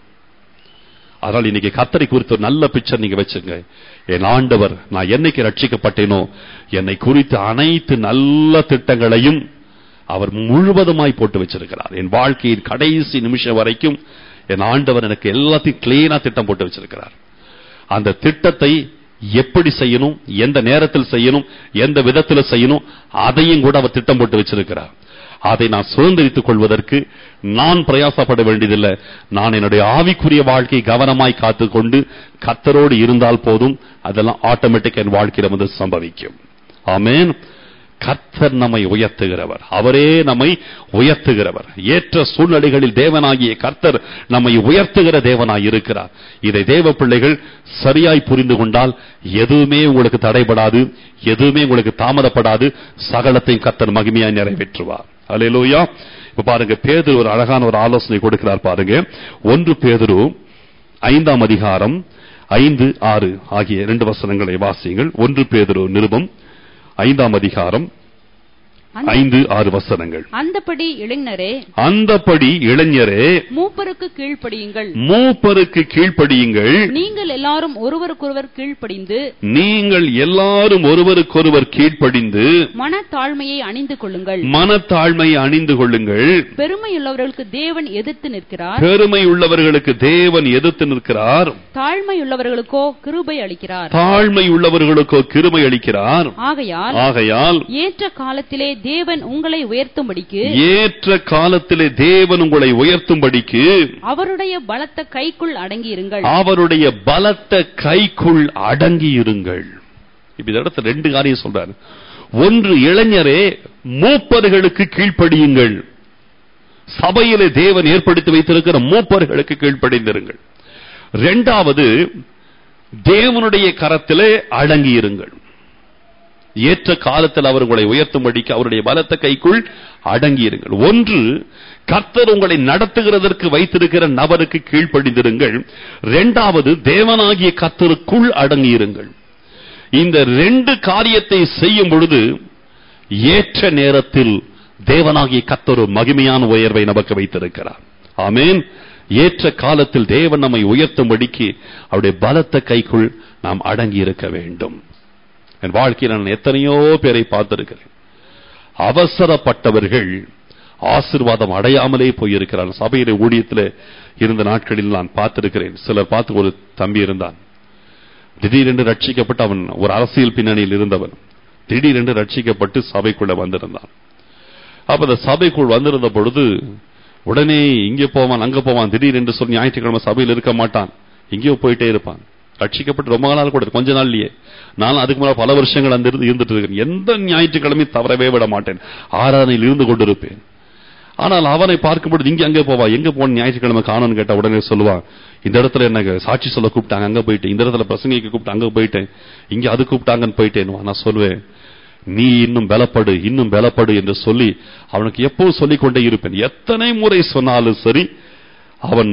Speaker 1: அதனால் இன்னைக்கு கர்த்தரை குறித்து ஒரு நல்ல பிக்சர் நீங்க வச்சுங்க. என் ஆண்டவர் நான் என்னைக்கு ரட்சிக்கப்பட்டேனோ என்னை குறித்து அனைத்து நல்ல திட்டங்களையும் அவர் முழுவதுமாய் போட்டு வச்சிருக்கிறார். என் வாழ்க்கையின் கடைசி நிமிஷம் வரைக்கும் என் ஆண்டவர் எனக்கு எல்லாத்தையும் கிளீனா திட்டம் போட்டு வச்சிருக்கிறார். அந்த திட்டத்தை எப்படி செய்யணும், எந்த நேரத்தில் செய்யணும், எந்த விதத்தில் செய்யணும், அதையும் கூட அவர் திட்டம் போட்டு வச்சிருக்கிறார். அதை நான் சுதந்திரித்துக் கொள்வதற்கு நான் பிரயாசப்பட வேண்டியதில்லை. நான் என்னுடைய ஆவிக்குரிய வாழ்க்கை கவனமாய் காத்துக்கொண்டு கர்த்தரோடு இருந்தால் போதும், அதெல்லாம் ஆட்டோமேட்டிக் என் வாழ்க்கையில வந்து சம்பவிக்கும். ஆமென். கர்த்தர் நம்மை உயர்த்துகிறவர், அவரே நம்மை உயர்த்துகிறவர். ஏற்ற சூழ்நிலைகளில் தேவனாகிய கர்த்தர் நம்மை உயர்த்துகிற தேவனாய் இருக்கிறார். இதை தேவ பிள்ளைகள் சரியாய் புரிந்து கொண்டால் எதுவுமே உங்களுக்கு தடைபடாது, எதுவுமே உங்களுக்கு தாமதப்படாது. சகலத்தையும் கர்த்தர் மகிமையாய் நிறைவேற்றுவார். அல்லேலூயா. இப்ப பாருங்க, பேதுரு ஒரு அழகான ஒரு ஆலோசனை கொடுக்கிறார் பாருங்க. ஒன்று பேதுரு ஐந்தாம் அதிகாரம் ஐந்து ஆறு ஆகிய இரண்டு வசனங்களை வாசியுங்கள். ஒன்று பேதுரு நிருபம் ஐந்தாம் அதிகாரம் ஐந்து ஆறு வசனங்கள்.
Speaker 2: அந்தபடி இளைஞரே
Speaker 1: அந்தபடி இளைஞரே
Speaker 2: மூப்பருக்கு கீழ்ப்படியுங்கள்
Speaker 1: மூப்பருக்கு கீழ்ப்படியுங்கள்
Speaker 2: நீங்கள் எல்லாரும் ஒருவருக்கொருவர் கீழ்ப்படிந்து
Speaker 1: நீங்கள் எல்லாரும் ஒருவருக்கொருவர் கீழ்ப்படிந்து
Speaker 2: மனத்தாழ்மையை அணிந்து கொள்ளுங்கள்
Speaker 1: மனத்தாழ்மையை அணிந்து கொள்ளுங்கள்.
Speaker 2: பெருமையுள்ளவர்களுக்கு தேவன் எதிர்த்து நிற்கிறார்
Speaker 1: பெருமையுள்ளவர்களுக்கு தேவன் எதிர்த்து நிற்கிறார்.
Speaker 2: தாழ்மையுள்ளவர்களுக்கோ கிருபை அளிக்கிறார்
Speaker 1: தாழ்மையுள்ளவர்களுக்கோ கிருபை அளிக்கிறார்.
Speaker 2: ஆகையால்
Speaker 1: ஆகையால்
Speaker 2: ஏற்ற காலத்திலே தேவன் உங்களை உயர்த்தும்படிக்கு
Speaker 1: ஏற்ற காலத்திலே தேவன் உங்களை உயர்த்தும்படிக்கு
Speaker 2: அவருடைய பலத்த கைக்குள் அடங்கியிருங்கள்
Speaker 1: அவருடைய பலத்த கைக்குள் அடங்கியிருங்கள். இப்ப இந்த இடத்துல ரெண்டு காரியம் சொல்றாரு. ஒன்று, இளைஞரே மூப்பர்களுக்கு கீழ்ப்படியுங்கள். சபையிலே தேவன் ஏற்படுத்தி வைத்திருக்கிற மூப்பர்களுக்கு கீழ்ப்படிந்திருங்கள். இரண்டாவது, தேவனுடைய கரத்திலே அடங்கியிருங்கள். ஏற்ற காலத்தில் அவர் உங்களை உயர்த்தும்படிக்கு அவருடைய பலத்த கைக்குள் அடங்கியிருங்கள். ஒன்று, கர்த்தர் உங்களை நடத்துகிறதற்கு வைத்திருக்கிற நபருக்கு கீழ்ப்படிந்திருங்கள். இரண்டாவது, தேவனாகிய கர்த்தருக்குள் அடங்கியிருங்கள். இந்த ரெண்டு காரியத்தை செய்யும் பொழுது ஏற்ற நேரத்தில் தேவனாகிய கர்த்தர் மகிமையான உயர்வை நமக்கு வைத்திருக்கிறார். ஆமென். ஏற்ற காலத்தில் தேவன் நம்மை உயர்த்தும்படிக்கு அவருடைய பலத்த கைக்குள் நாம் அடங்கி இருக்க வேண்டும். என் வாழ்க்கையில் நான் எத்தனையோ பேரை பார்த்திருக்கிறேன். அவசரப்பட்டவர்கள் ஆசீர்வாதம் அடையாமலே போயிருக்கிறார். சபையில ஊழியத்தில் இருந்த நாட்களில் நான் பார்த்திருக்கிறேன். சிலர் பார்த்து, ஒரு தம்பி இருந்தான், திடீரென்று ரட்சிக்கப்பட்டு அவன் ஒரு அரசியல் பின்னணியில் இருந்தவன். திடீரென்று ரட்சிக்கப்பட்டு சபைக்குள்ள வந்திருந்தான். அப்ப அந்த சபைக்குள் வந்திருந்த பொழுது உடனே இங்கே போவான் அங்க போவான். திடீரென்று சொல்லி ஞாயிற்றுக்கிழமை சபையில் இருக்க மாட்டான், எங்கேயோ போயிட்டே இருப்பான். ரட்சிக்கப்பட்டு ரொம்ப நாள் கூட கொஞ்ச நாள்லயே. நான் அதுக்கு மேல பல வருஷங்கள் அந்த இருந்துட்டு இருக்கேன். எந்த ஞாயிற்றுக்கிழமை தவறவே விட மாட்டேன், ஆராதனையில் இருந்து கொண்டிருப்பேன். ஆனால் அவனை பார்க்கும்போது இங்க அங்கே போவா, எங்க போன ஞாயிற்றுக்கிழமை காணோன்னு கேட்டா உடனே சொல்லுவான், இந்த இடத்துல என்ன சாட்சி சொல்ல கூப்பிட்டாங்க அங்க போயிட்டேன், இந்த இடத்துல பிரசங்கிக்க கூப்பிட்டு அங்க போயிட்டேன், இங்க அது கூப்பிட்டாங்கன்னு போயிட்டேன். நான் சொல்வேன், நீ இன்னும் பலப்படு இன்னும் பலப்படு என்று சொல்லி அவனுக்கு எப்போது சொல்லிக் கொண்டே இருப்பேன். எத்தனை முறை சொன்னாலும் சரி, அவன்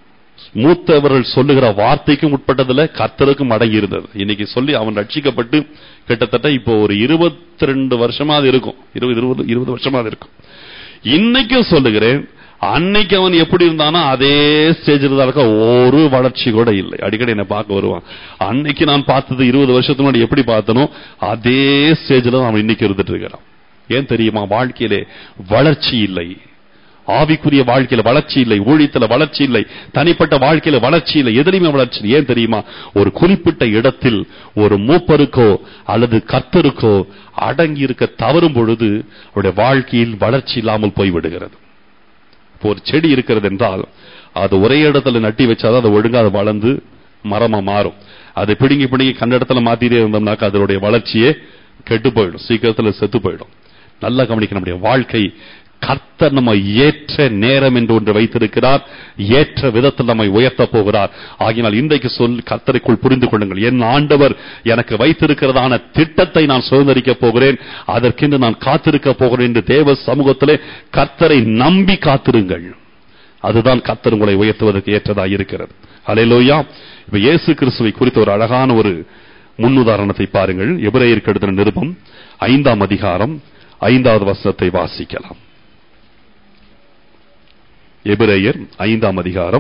Speaker 1: மூத்தவர்கள் சொல்லுகிற வார்த்தைக்கும் உட்பட்டதுல கர்த்தருக்கும் அடங்கி இருந்தது. இன்னைக்கு சொல்லி அவன் ரட்சிக்கப்பட்டு கிட்டத்தட்ட இப்போ ஒரு இருபத்தி ரெண்டு வருஷமா இருக்கும், இருபது இருபது இருபது வருஷமா இருக்கும். இன்னைக்கும் சொல்லுகிறேன், அன்னைக்கு அவன் எப்படி இருந்தானோ அதே ஸ்டேஜில் தான் இருக்க, ஒரு வளர்ச்சி கூட இல்லை. அடிக்கடி என்ன பார்க்க வருவான். அன்னைக்கு நான் பார்த்தது இருபது வருஷத்துக்கு முன்னாடி எப்படி பார்த்தனோ அதே ஸ்டேஜில் அவன் இன்னைக்கு இருந்துட்டு இருக்கிறான். ஏன் தெரியுமா? வாழ்க்கையிலே வளர்ச்சி இல்லை, ஆவிக்குரிய வாழ்க்கையில வளர்ச்சி இல்லை, ஊழியத்துல வளர்ச்சி இல்லை, தனிப்பட்ட வாழ்க்கையில வளர்ச்சி இல்லை, எதிலுமே வளர்ச்சி. ஏன் தெரியுமா? ஒரு குறிப்பிட்ட இடத்தில் ஒரு மூப்பருக்கோ அல்லது கர்த்தருக்கோ அடங்கி இருக்க தவறும் பொழுது அவருடைய வாழ்க்கையில் வளர்ச்சி இல்லாமல் போய்விடுகிறது. இப்போ ஒரு செடி இருக்கிறது என்றால் அது ஒரே இடத்துல நட்டி வச்சாதான் அது ஒழுங்கா அது வளர்ந்து மரமா மாறும். அதை பிடுங்கி பிடுங்கி கண்ட இடத்துல மாத்திட்டே இருந்தோம்னாக்கா அதனுடைய வளர்ச்சியே கெட்டு போயிடும், சீக்கிரத்துல செத்து போயிடும். நல்லா கவனிக்க, நம்முடைய வாழ்க்கை கர்த்தர் நம்ம ஏற்ற நேரம் என்று ஒன்று வைத்திருக்கிறார், ஏற்ற விதத்தில் நம்மை உயர்த்த போகிறார். ஆகினால் இன்றைக்கு சொல் கர்த்தருக்குள் புரிந்து கொள்ளுங்கள், என் ஆண்டவர் எனக்கு வைத்திருக்கிறதான திட்டத்தை நான் சுதந்திரிக்க போகிறேன், அதற்கென்று நான் காத்திருக்க போகிறேன் என்று தேவ சமூகத்திலே கர்த்தரை நம்பி காத்திருங்கள். அதுதான் கர்த்தர் உங்களை உயர்த்துவதற்கு ஏற்றதாக இருக்கிறது. அல்லேலூயா. இப்ப இயேசு கிறிஸ்துவை குறித்த ஒரு அழகான ஒரு முன்னுதாரணத்தை பாருங்கள். எபிரேயருக்கு எழுதின நிருபம் ஐந்தாம் அதிகாரம் ஐந்தாவது வசனத்தை வாசிக்கலாம். எபிரேயர் ஐந்தாம் அதிகாரம்.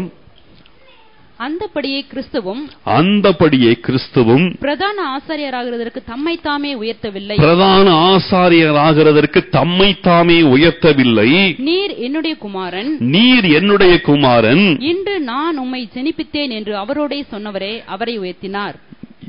Speaker 2: அந்தபடியே கிறிஸ்துவும்
Speaker 1: அந்தபடியே கிறிஸ்துவும்
Speaker 2: பிரதான ஆசாரியராகிறதற்கு தம்மை தாமே உயர்த்தவில்லை
Speaker 1: பிரதான ஆசாரியராகிறதற்கு தம்மை தாமே உயர்த்தவில்லை.
Speaker 2: நீர் என்னுடைய குமாரன்
Speaker 1: நீர் என்னுடைய குமாரன்
Speaker 2: இன்று நான் உம்மை ஜெனிப்பித்தேன் என்று அவரோடே சொன்னவரே அவரை உயர்த்தினார்.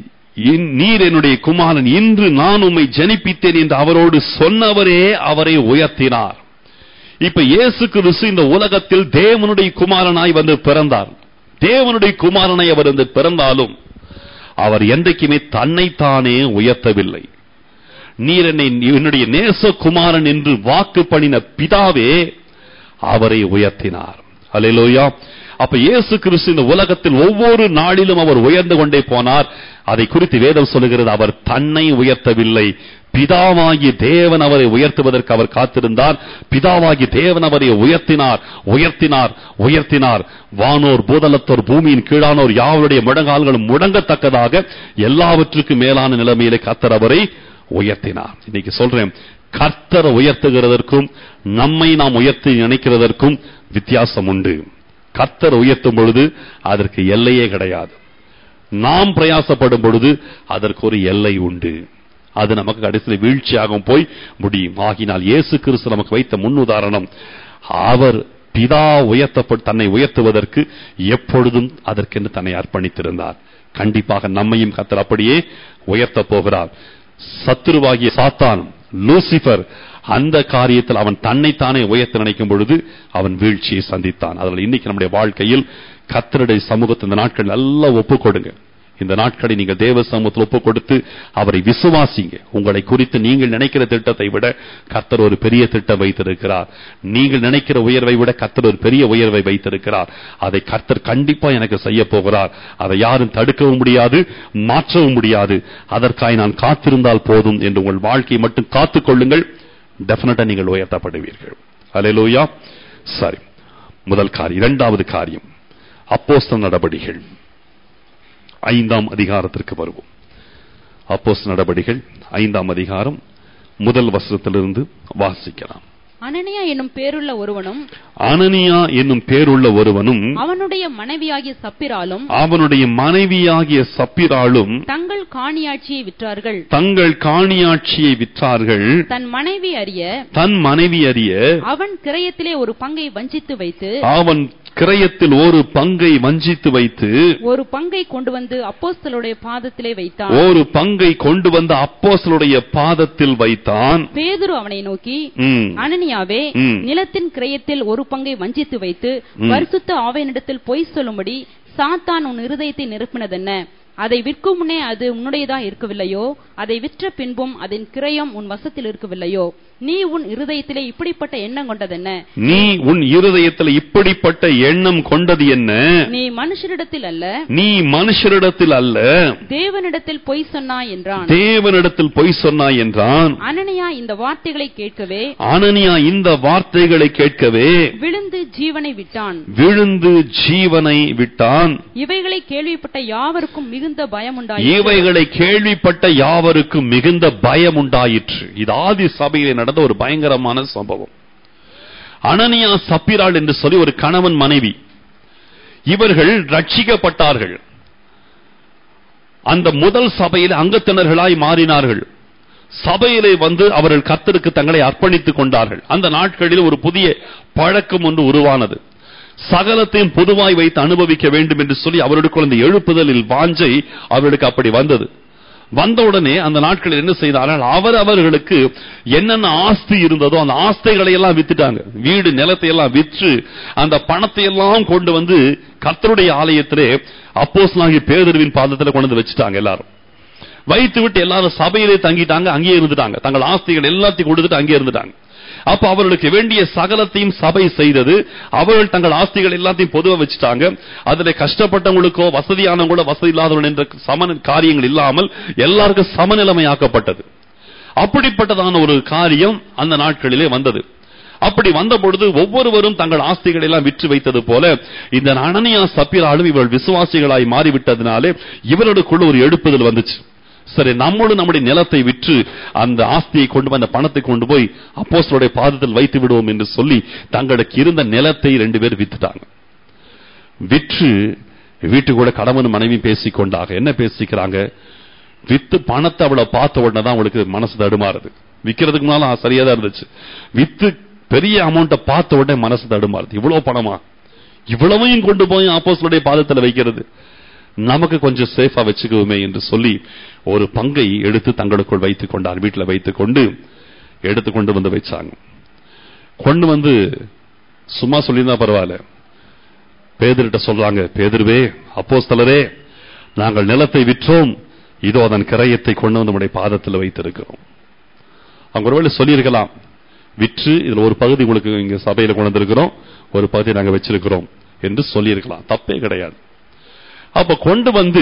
Speaker 1: நீர் என்னுடைய குமாரன் இன்று நான் உம்மை ஜெனிப்பித்தேன் என்று அவரோடு சொன்னவரே அவரை உயர்த்தினார். இப்ப இயேசு கிறிஸ்து இந்த உலகத்தில் தேவனுடைய குமாரனாய் வந்து பிறந்தார். தேவனுடைய குமாரனாய் அவர் வந்து பிறந்தாலும் அவர் என்றைக்குமே தன்னைத்தானே உயர்த்தவில்லை. நீர் என்னை என்னுடைய நேச குமாரன் என்று வாக்கு பண்ணின பிதாவே அவரை உயர்த்தினார். அல்லேலூயா. அப்ப இயேசு கிறிஸ்து இந்த உலகத்தில் ஒவ்வொரு நாளிலும் அவர் உயர்ந்து கொண்டே போனார். அதை குறித்து வேதம் சொல்லுகிறது, அவர் தன்னை உயர்த்தவில்லை, பிதாவாகிய தேவன் அவரை உயர்த்துவதற்கு அவர் காத்திருந்தார். பிதாவாகிய தேவன் அவரை உயர்த்தினார் உயர்த்தினார் உயர்த்தினார். வானோர் பூதலத்தோர் பூமியின் கீழானோர் யாவருடைய முழங்கால்களும் முடங்கத்தக்கதாக எல்லாவற்றுக்கும் மேலான நிலைமையிலே கர்த்தர் அவரை உயர்த்தினார். இன்னைக்கு சொல்றேன், கர்த்தரை உயர்த்துகிறதற்கும் நம்மை நாம் உயர்த்தி நினைக்கிறதற்கும் வித்தியாசம் உண்டு. கர்த்தர் உயர்த்தும் பொழுது அதற்கு எல்லையே கிடையாது. நாம் பிரயாசப்படும் பொழுது அதற்கு ஒரு எல்லை உண்டு. அது நமக்கு கடைசியில் வீழ்ச்சியாக போய் முடியும். ஆகினால் இயேசு கிறிஸ்து நமக்கு வைத்த முன்னுதாரணம், அவர் பிதா உயர்த்தப்பட்டு தன்னை உயர்த்துவதற்கு எப்பொழுதும் அதற்கென்று தன்னை அர்ப்பணித்திருந்தார். கண்டிப்பாக நம்மையும் கர்த்தர் அப்படியே உயர்த்த போகிறார். சத்துருவாகிய சாத்தான் லூசிபர் அந்த காரியத்தில் அவன் தன்னைத்தானே உயர்த்த நினைக்கும் பொழுது அவன் வீழ்ச்சியை சந்தித்தான். அதனால் இன்னைக்கு நம்முடைய வாழ்க்கையில் கர்த்தருடைய சமூகத்தை இந்த நாட்கள் நல்லா ஒப்புக் கொடுங்க. இந்த நாட்களை நீங்க தேவ சமூகத்தில் ஒப்புக் கொடுத்து அவரை விசுவாசிங்க. உங்களை குறித்து நீங்கள் நினைக்கிற திட்டத்தை விட கர்த்தர் ஒரு பெரிய திட்டம் வைத்திருக்கிறார். நீங்கள் நினைக்கிற உயர்வை விட கர்த்தர் ஒரு பெரிய உயர்வை வைத்திருக்கிறார். அதை கர்த்தர் கண்டிப்பா எனக்கு செய்ய போகிறார். அதை யாரும் தடுக்கவும் முடியாது, மாற்றவும் முடியாது. அதற்காக நான் காத்திருந்தால் போதும் என்று உங்கள் வாழ்க்கையை மட்டும் காத்துக் கொள்ளுங்கள். டெஃபினட்டா நீங்கள் உயர்த்தப்படுவீர்கள். அல்லேலூயா. சரி, முதல் காரியம். இரண்டாவது காரியம், அப்போஸ்தலர் நடபடிகள் ஐந்தாம் அதிகாரத்திற்கு வருவோம். அப்போஸ்தலர் நடபடிகள் ஐந்தாம் அதிகாரம் முதல் வசனத்திலிருந்து வாசிக்கலாம்.
Speaker 2: அனனியா என்னும் பேருள்ள ஒருவனும்
Speaker 1: அனனியா என்னும் பேருள்ள ஒருவனும்
Speaker 2: அவனுடைய மனைவியாகிய சப்பிராலும்
Speaker 1: அவனுடைய மனைவியாகிய சப்பிராலும்
Speaker 2: தங்கள் காணியாட்சியை விற்றார்கள்
Speaker 1: தங்கள் காணியாட்சியை விற்றார்கள்
Speaker 2: தன் மனைவி அறிய
Speaker 1: தன் மனைவி அறிய
Speaker 2: அவன் கிரயத்திலே ஒரு பங்கை வஞ்சித்து வைத்து
Speaker 1: அவன் கிரயத்தில் ஒரு பங்கை வஞ்சித்து வைத்து
Speaker 2: ஒரு பங்கை கொண்டு வந்து அப்போஸ்தலருடைய பாதத்திலே வைத்தான்.
Speaker 1: ஒரு பங்கை கொண்டு வந்து அப்போஸ்தலருடைய பாதத்தில் வைத்தான்.
Speaker 2: பேதுரு அவனை நோக்கி, அனனியாவே, நிலத்தின் கிரயத்தில் ஒரு பங்கை வஞ்சித்து வைத்து பரிசுத்த ஆவியினிடத்தில் பொய் சொல்லும்படி சாத்தான் உன் இருதயத்தை நிரப்பினதென்ன? அதை விற்கும் முன்னே அது உன்னுடையதா இருக்கவில்லையோ? அதை விற்ற பின்பும் அதன் கிரயம் உன் வசத்தில் இருக்கவில்லையோ? நீ உன் இருதயத்திலே இப்படிப்பட்ட எண்ணம் கொண்டதென்ன?
Speaker 1: நீ உன் இருதயத்தில் இப்படிப்பட்ட எண்ணம் கொண்டது என்ன?
Speaker 2: நீ மனுஷரிடத்தில் அல்ல,
Speaker 1: நீ மனுஷரிடத்தில் அல்ல,
Speaker 2: தேவனிடத்தில் பொய் சொன்னாய் என்றான்.
Speaker 1: தேவனிடத்தில் பொய் சொன்னாய் என்றான்.
Speaker 2: அனனியா இந்த வார்த்தைகளை கேட்கவே
Speaker 1: அனனியா இந்த வார்த்தைகளை கேட்கவே
Speaker 2: விழுந்து ஜீவனை விட்டான்.
Speaker 1: விழுந்து ஜீவனை விட்டான்.
Speaker 2: இவைகளை கேள்விப்பட்ட யாவருக்கும் மிகுந்த பயம் உண்டாயிற்று.
Speaker 1: இவைகளை கேள்விப்பட்ட யாவருக்கும் மிகுந்த பயம் உண்டாயிற்று. இது ஆதி சபையிலே நடந்த ஒரு பயங்கரமான சம்பவம். அனனியா சப்பீராள் என்று சொல்லி ஒரு கணவன் மனைவி, இவர்கள் ரட்சிக்கப்பட்டார்கள். அந்த முதல் சபையில் அங்கத்தினர்களாய் மாறினார்கள். சபையிலே வந்து அவர்கள் கர்த்தருக்கு தங்களை அர்ப்பணித்துக் கொண்டார்கள். அந்த நாட்களில் ஒரு புதிய பழக்கம் ஒன்று உருவானது. சகலத்தையும் பொதுவாய் வைத்து அனுபவிக்க வேண்டும் என்று சொல்லி அவர்களுக்கு அந்த எழுப்புதலில் வாஞ்சை அவர்களுக்கு அப்படி வந்தது. வந்தவுடனே அந்த நாட்களில் என்ன செய்தார்கள்? அவர் அவர்களுக்கு என்னென்ன ஆஸ்தி இருந்ததோ அந்த ஆஸ்திகளை எல்லாம் வித்துட்டாங்க. வீடு நிலத்தை எல்லாம் விற்று அந்த பணத்தை எல்லாம் கொண்டு வந்து கர்த்தருடைய ஆலயத்திலே அப்போஸ்தலனாகிய பேதுருவின் பாதத்தில் கொண்டு வந்து வச்சுட்டாங்க. எல்லாரும் வைத்து விட்டு எல்லாரும் சபையிலே தங்கிட்டாங்க. அங்கேயே இருந்துட்டாங்க. தங்கள் ஆஸ்திகள் எல்லாத்தையும் கொடுத்துட்டு அங்கே இருந்துட்டாங்க. அப்ப அவர்களுக்கு வேண்டிய சகலத்தையும் சபை செய்தது. அவர்கள் தங்கள் ஆஸ்திகள் எல்லாத்தையும் பொதுவாக வச்சுட்டாங்க. அதுல கஷ்டப்பட்டவங்களுக்கோ வசதியானவங்களோ வசதி இல்லாதவர்கள் என்ற சம காரியங்கள் இல்லாமல் எல்லாருக்கும் சமநிலைமையாக்கப்பட்டது. அப்படிப்பட்டதான ஒரு காரியம் அந்த நாட்களிலே வந்தது. அப்படி வந்த பொழுது ஒவ்வொருவரும் தங்கள் ஆஸ்திகளை எல்லாம் விற்று வைத்தது போல இந்த அனனியா சப்பீராளும் இவர்கள் விசுவாசிகளாய் மாறிவிட்டதினாலே இவர்களுக்குள்ள ஒரு எழுப்புதல் வந்துச்சு. சரி, நம்மளும் நம்முடைய நிலத்தை விற்று அந்த ஆஸ்தியை கொண்டு அந்த பணத்தை கொண்டு போய் அப்போஸ்தலருடைய பாதத்தில் வைத்து விடுவோம் என்று சொல்லி தங்களுக்கு இருந்த நிலத்தை ரெண்டு பேர் வித்துட்டாங்க. விற்று வீட்டுக்குள்ள கணவன் மனைவி பேசிக்கொண்டாங்க. என்ன பேசிக்கிறாங்க? வித்து பணத்தை அவளை பார்த்த உடனே தான் அவளுக்கு மனசு தடுமாறுது. விற்கிறதுக்கு முன்னால சரியா தான் இருந்துச்சு. வித்து பெரிய அமௌண்ட்டை பார்த்த உடனே மனசு தடுமாறுது. இவ்வளவு பணமா, இவ்வளவையும் கொண்டு போய் அப்போஸ்தலருடைய பாதத்தில் வைக்கிறது, நமக்கு கொஞ்சம் சேஃபா வச்சுக்குவோமே என்று சொல்லி ஒரு பங்கை எடுத்து தங்களுக்குள் வைத்துக் கொண்டார். வீட்டில் வைத்துக் கொண்டு எடுத்து கொண்டு வந்து வச்சாங்க. கொண்டு வந்து சும்மா சொல்லியிருந்தா பரவாயில்ல, பேதுருட்ட சொல்றாங்க, பேதுருவே, அப்போஸ்தலரே, நாங்கள் நிலத்தை விற்றோம், இதோ அதன் கிரயத்தை கொண்டு வந்து நம்முடைய பாதத்தில் வைத்திருக்கிறோம். அவங்க ஒருவேளை சொல்லியிருக்கலாம், விற்று இதுல ஒரு பகுதி உங்களுக்கு இங்க சபையில கொண்டு வந்திருக்கிறோம், ஒரு பகுதி நாங்கள் வச்சிருக்கிறோம் என்று சொல்லியிருக்கலாம். தப்பே கிடையாது. அப்ப கொண்டு வந்து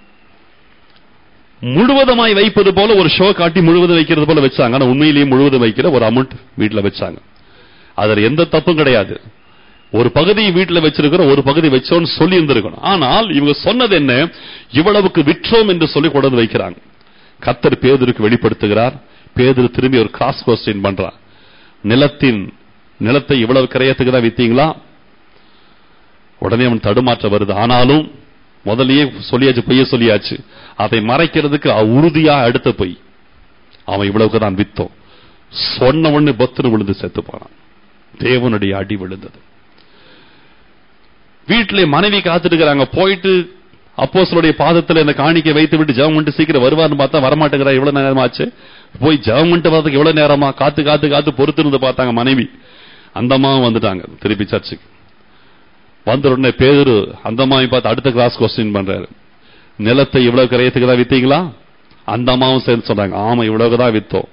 Speaker 1: முழுவதுமாய் வைப்பது போல ஒரு ஷோ காட்டி முழுவதும் வைக்கிறது போல வச்சாங்க. ஆனா உண்மையிலேயே முழுவதும் வைக்கிற ஒரு அமௌண்ட் வீட்டுல வச்சாங்க. அதுல எந்த தப்பும் கிடையாது. ஒரு பகுதியை வீட்டுல வச்சிருக்கிறோம், ஒரு பகுதி வச்சோம்னு சொல்லி இருந்திருக்கணும். ஆனால் இவங்க சொன்னது என்ன? இவ்வளவுக்கு விற்றோம் என்று சொல்லி கொண்டு வந்து வைக்கிறாங்க. கர்த்தர் பேதுருக்கு வெளிப்படுத்துகிறார். பேதுரு திரும்பி ஒரு கிராஸ் கொஸ்டின் பண்றார். நிலத்தின் நிலத்தை இவ்வளவு கிரயத்துக்கு தான் வித்தீங்களா? உடனே அவன் தடுமாற்ற வருது. ஆனாலும் முதலியே சொல்லியாச்சு, பொய்ய சொல்லியாச்சு. அதை மறைக்கிறதுக்கு உறுதியா அடுத்த பொய், அவன் இவ்வளவுக்கு தான் வித்தோம் சொன்ன உடனே பத்துன்னு விழுந்து செத்து போனான். தேவனுடைய அடி விழுந்தது. வீட்டிலே மனைவி காத்துட்டு இருக்கிறாங்க. போயிட்டு அப்போஸ்தலருடைய பாதத்தில் இந்த காணிக்கை வைத்து விட்டு ஜெபம் பண்ணிட்டு சீக்கிரம் வருவார்னு பார்த்தா வரமாட்டேங்கிறா. எவ்வளவு நேரமாச்சு? போய் ஜெபம் பண்ணிட்டு பார்த்ததுக்கு எவ்வளவு நேரமா? காத்து காத்து காத்து பொறுத்து இருந்து பார்த்தாங்க. மனைவி அந்தமாவும் வந்துட்டாங்க திருப்பி சர்ச்சுக்கு. வந்த உடனே பேதுரு அந்தமாவை பார்த்து அடுத்த கிளாஸ் கொஸ்டின் பண்றாரு. நிலத்தை இவ்வளவு கிரயத்துக்கு தான் வித்தீங்களா? அந்தமாவும் சேர்ந்து சொல்றாங்க, ஆமா இவ்வளவுதான் வித்தோம்.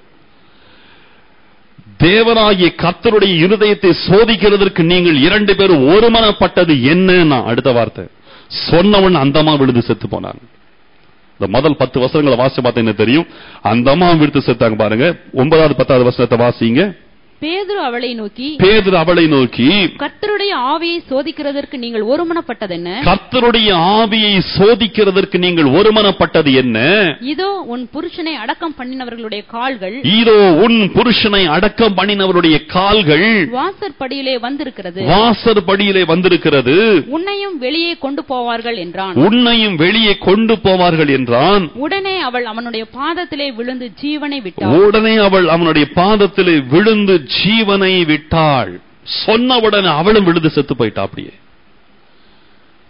Speaker 1: தேவனாகிய கர்த்தருடைய இருதயத்தை சோதிக்கிறதற்கு நீங்கள் இரண்டு பேரும் ஒருமனப்பட்டது என்ன? அடுத்த வார்த்தை சொன்னவன் அந்தமா விழுந்து செத்து போனாங்க. இந்த முதல் பத்து வசனங்களை வாசி பார்த்தீங்கன்னா தெரியும். அந்தமா விழுந்து செத்தாங்க பாருங்க. ஒன்பதாவது பத்தாவது வசனத்தை வாசிங்க.
Speaker 2: பேதுரு அவளை நோக்கி
Speaker 1: பேதுரு அவளை நோக்கி
Speaker 2: கர்த்தருடைய ஆவியை சோதிக்கிறதற்கு நீங்கள் ஒருமனப்பட்டது என்ன?
Speaker 1: கர்த்தருடைய ஆவியை சோதிக்கிறதற்கு நீங்கள் ஒருமனப்பட்டது என்ன?
Speaker 2: இதோ உன் புருஷனை அடக்கம் பண்ணினவர்களுடைய கால்கள்
Speaker 1: இதோ உன் புருஷனை அடக்கம் பண்ணினவருடைய கால்கள்
Speaker 2: வாசற்படியிலே வந்திருக்கிறது
Speaker 1: வாசற்படியிலே வந்திருக்கிறது
Speaker 2: உன்னையும் வெளியே கொண்டு போவார்கள் என்றான்.
Speaker 1: உன்னையும் வெளியே கொண்டு போவார்கள் என்றான்.
Speaker 2: உடனே அவள் அவனுடைய பாதத்திலே விழுந்து ஜீவனை விட்டாள்.
Speaker 1: உடனே அவள் அவனுடைய பாதத்திலே விழுந்து ஜீவனை விட்டாள். சொன்னவுடனே அவளும் விழுந்து செத்து போயிட்டா. அப்படியே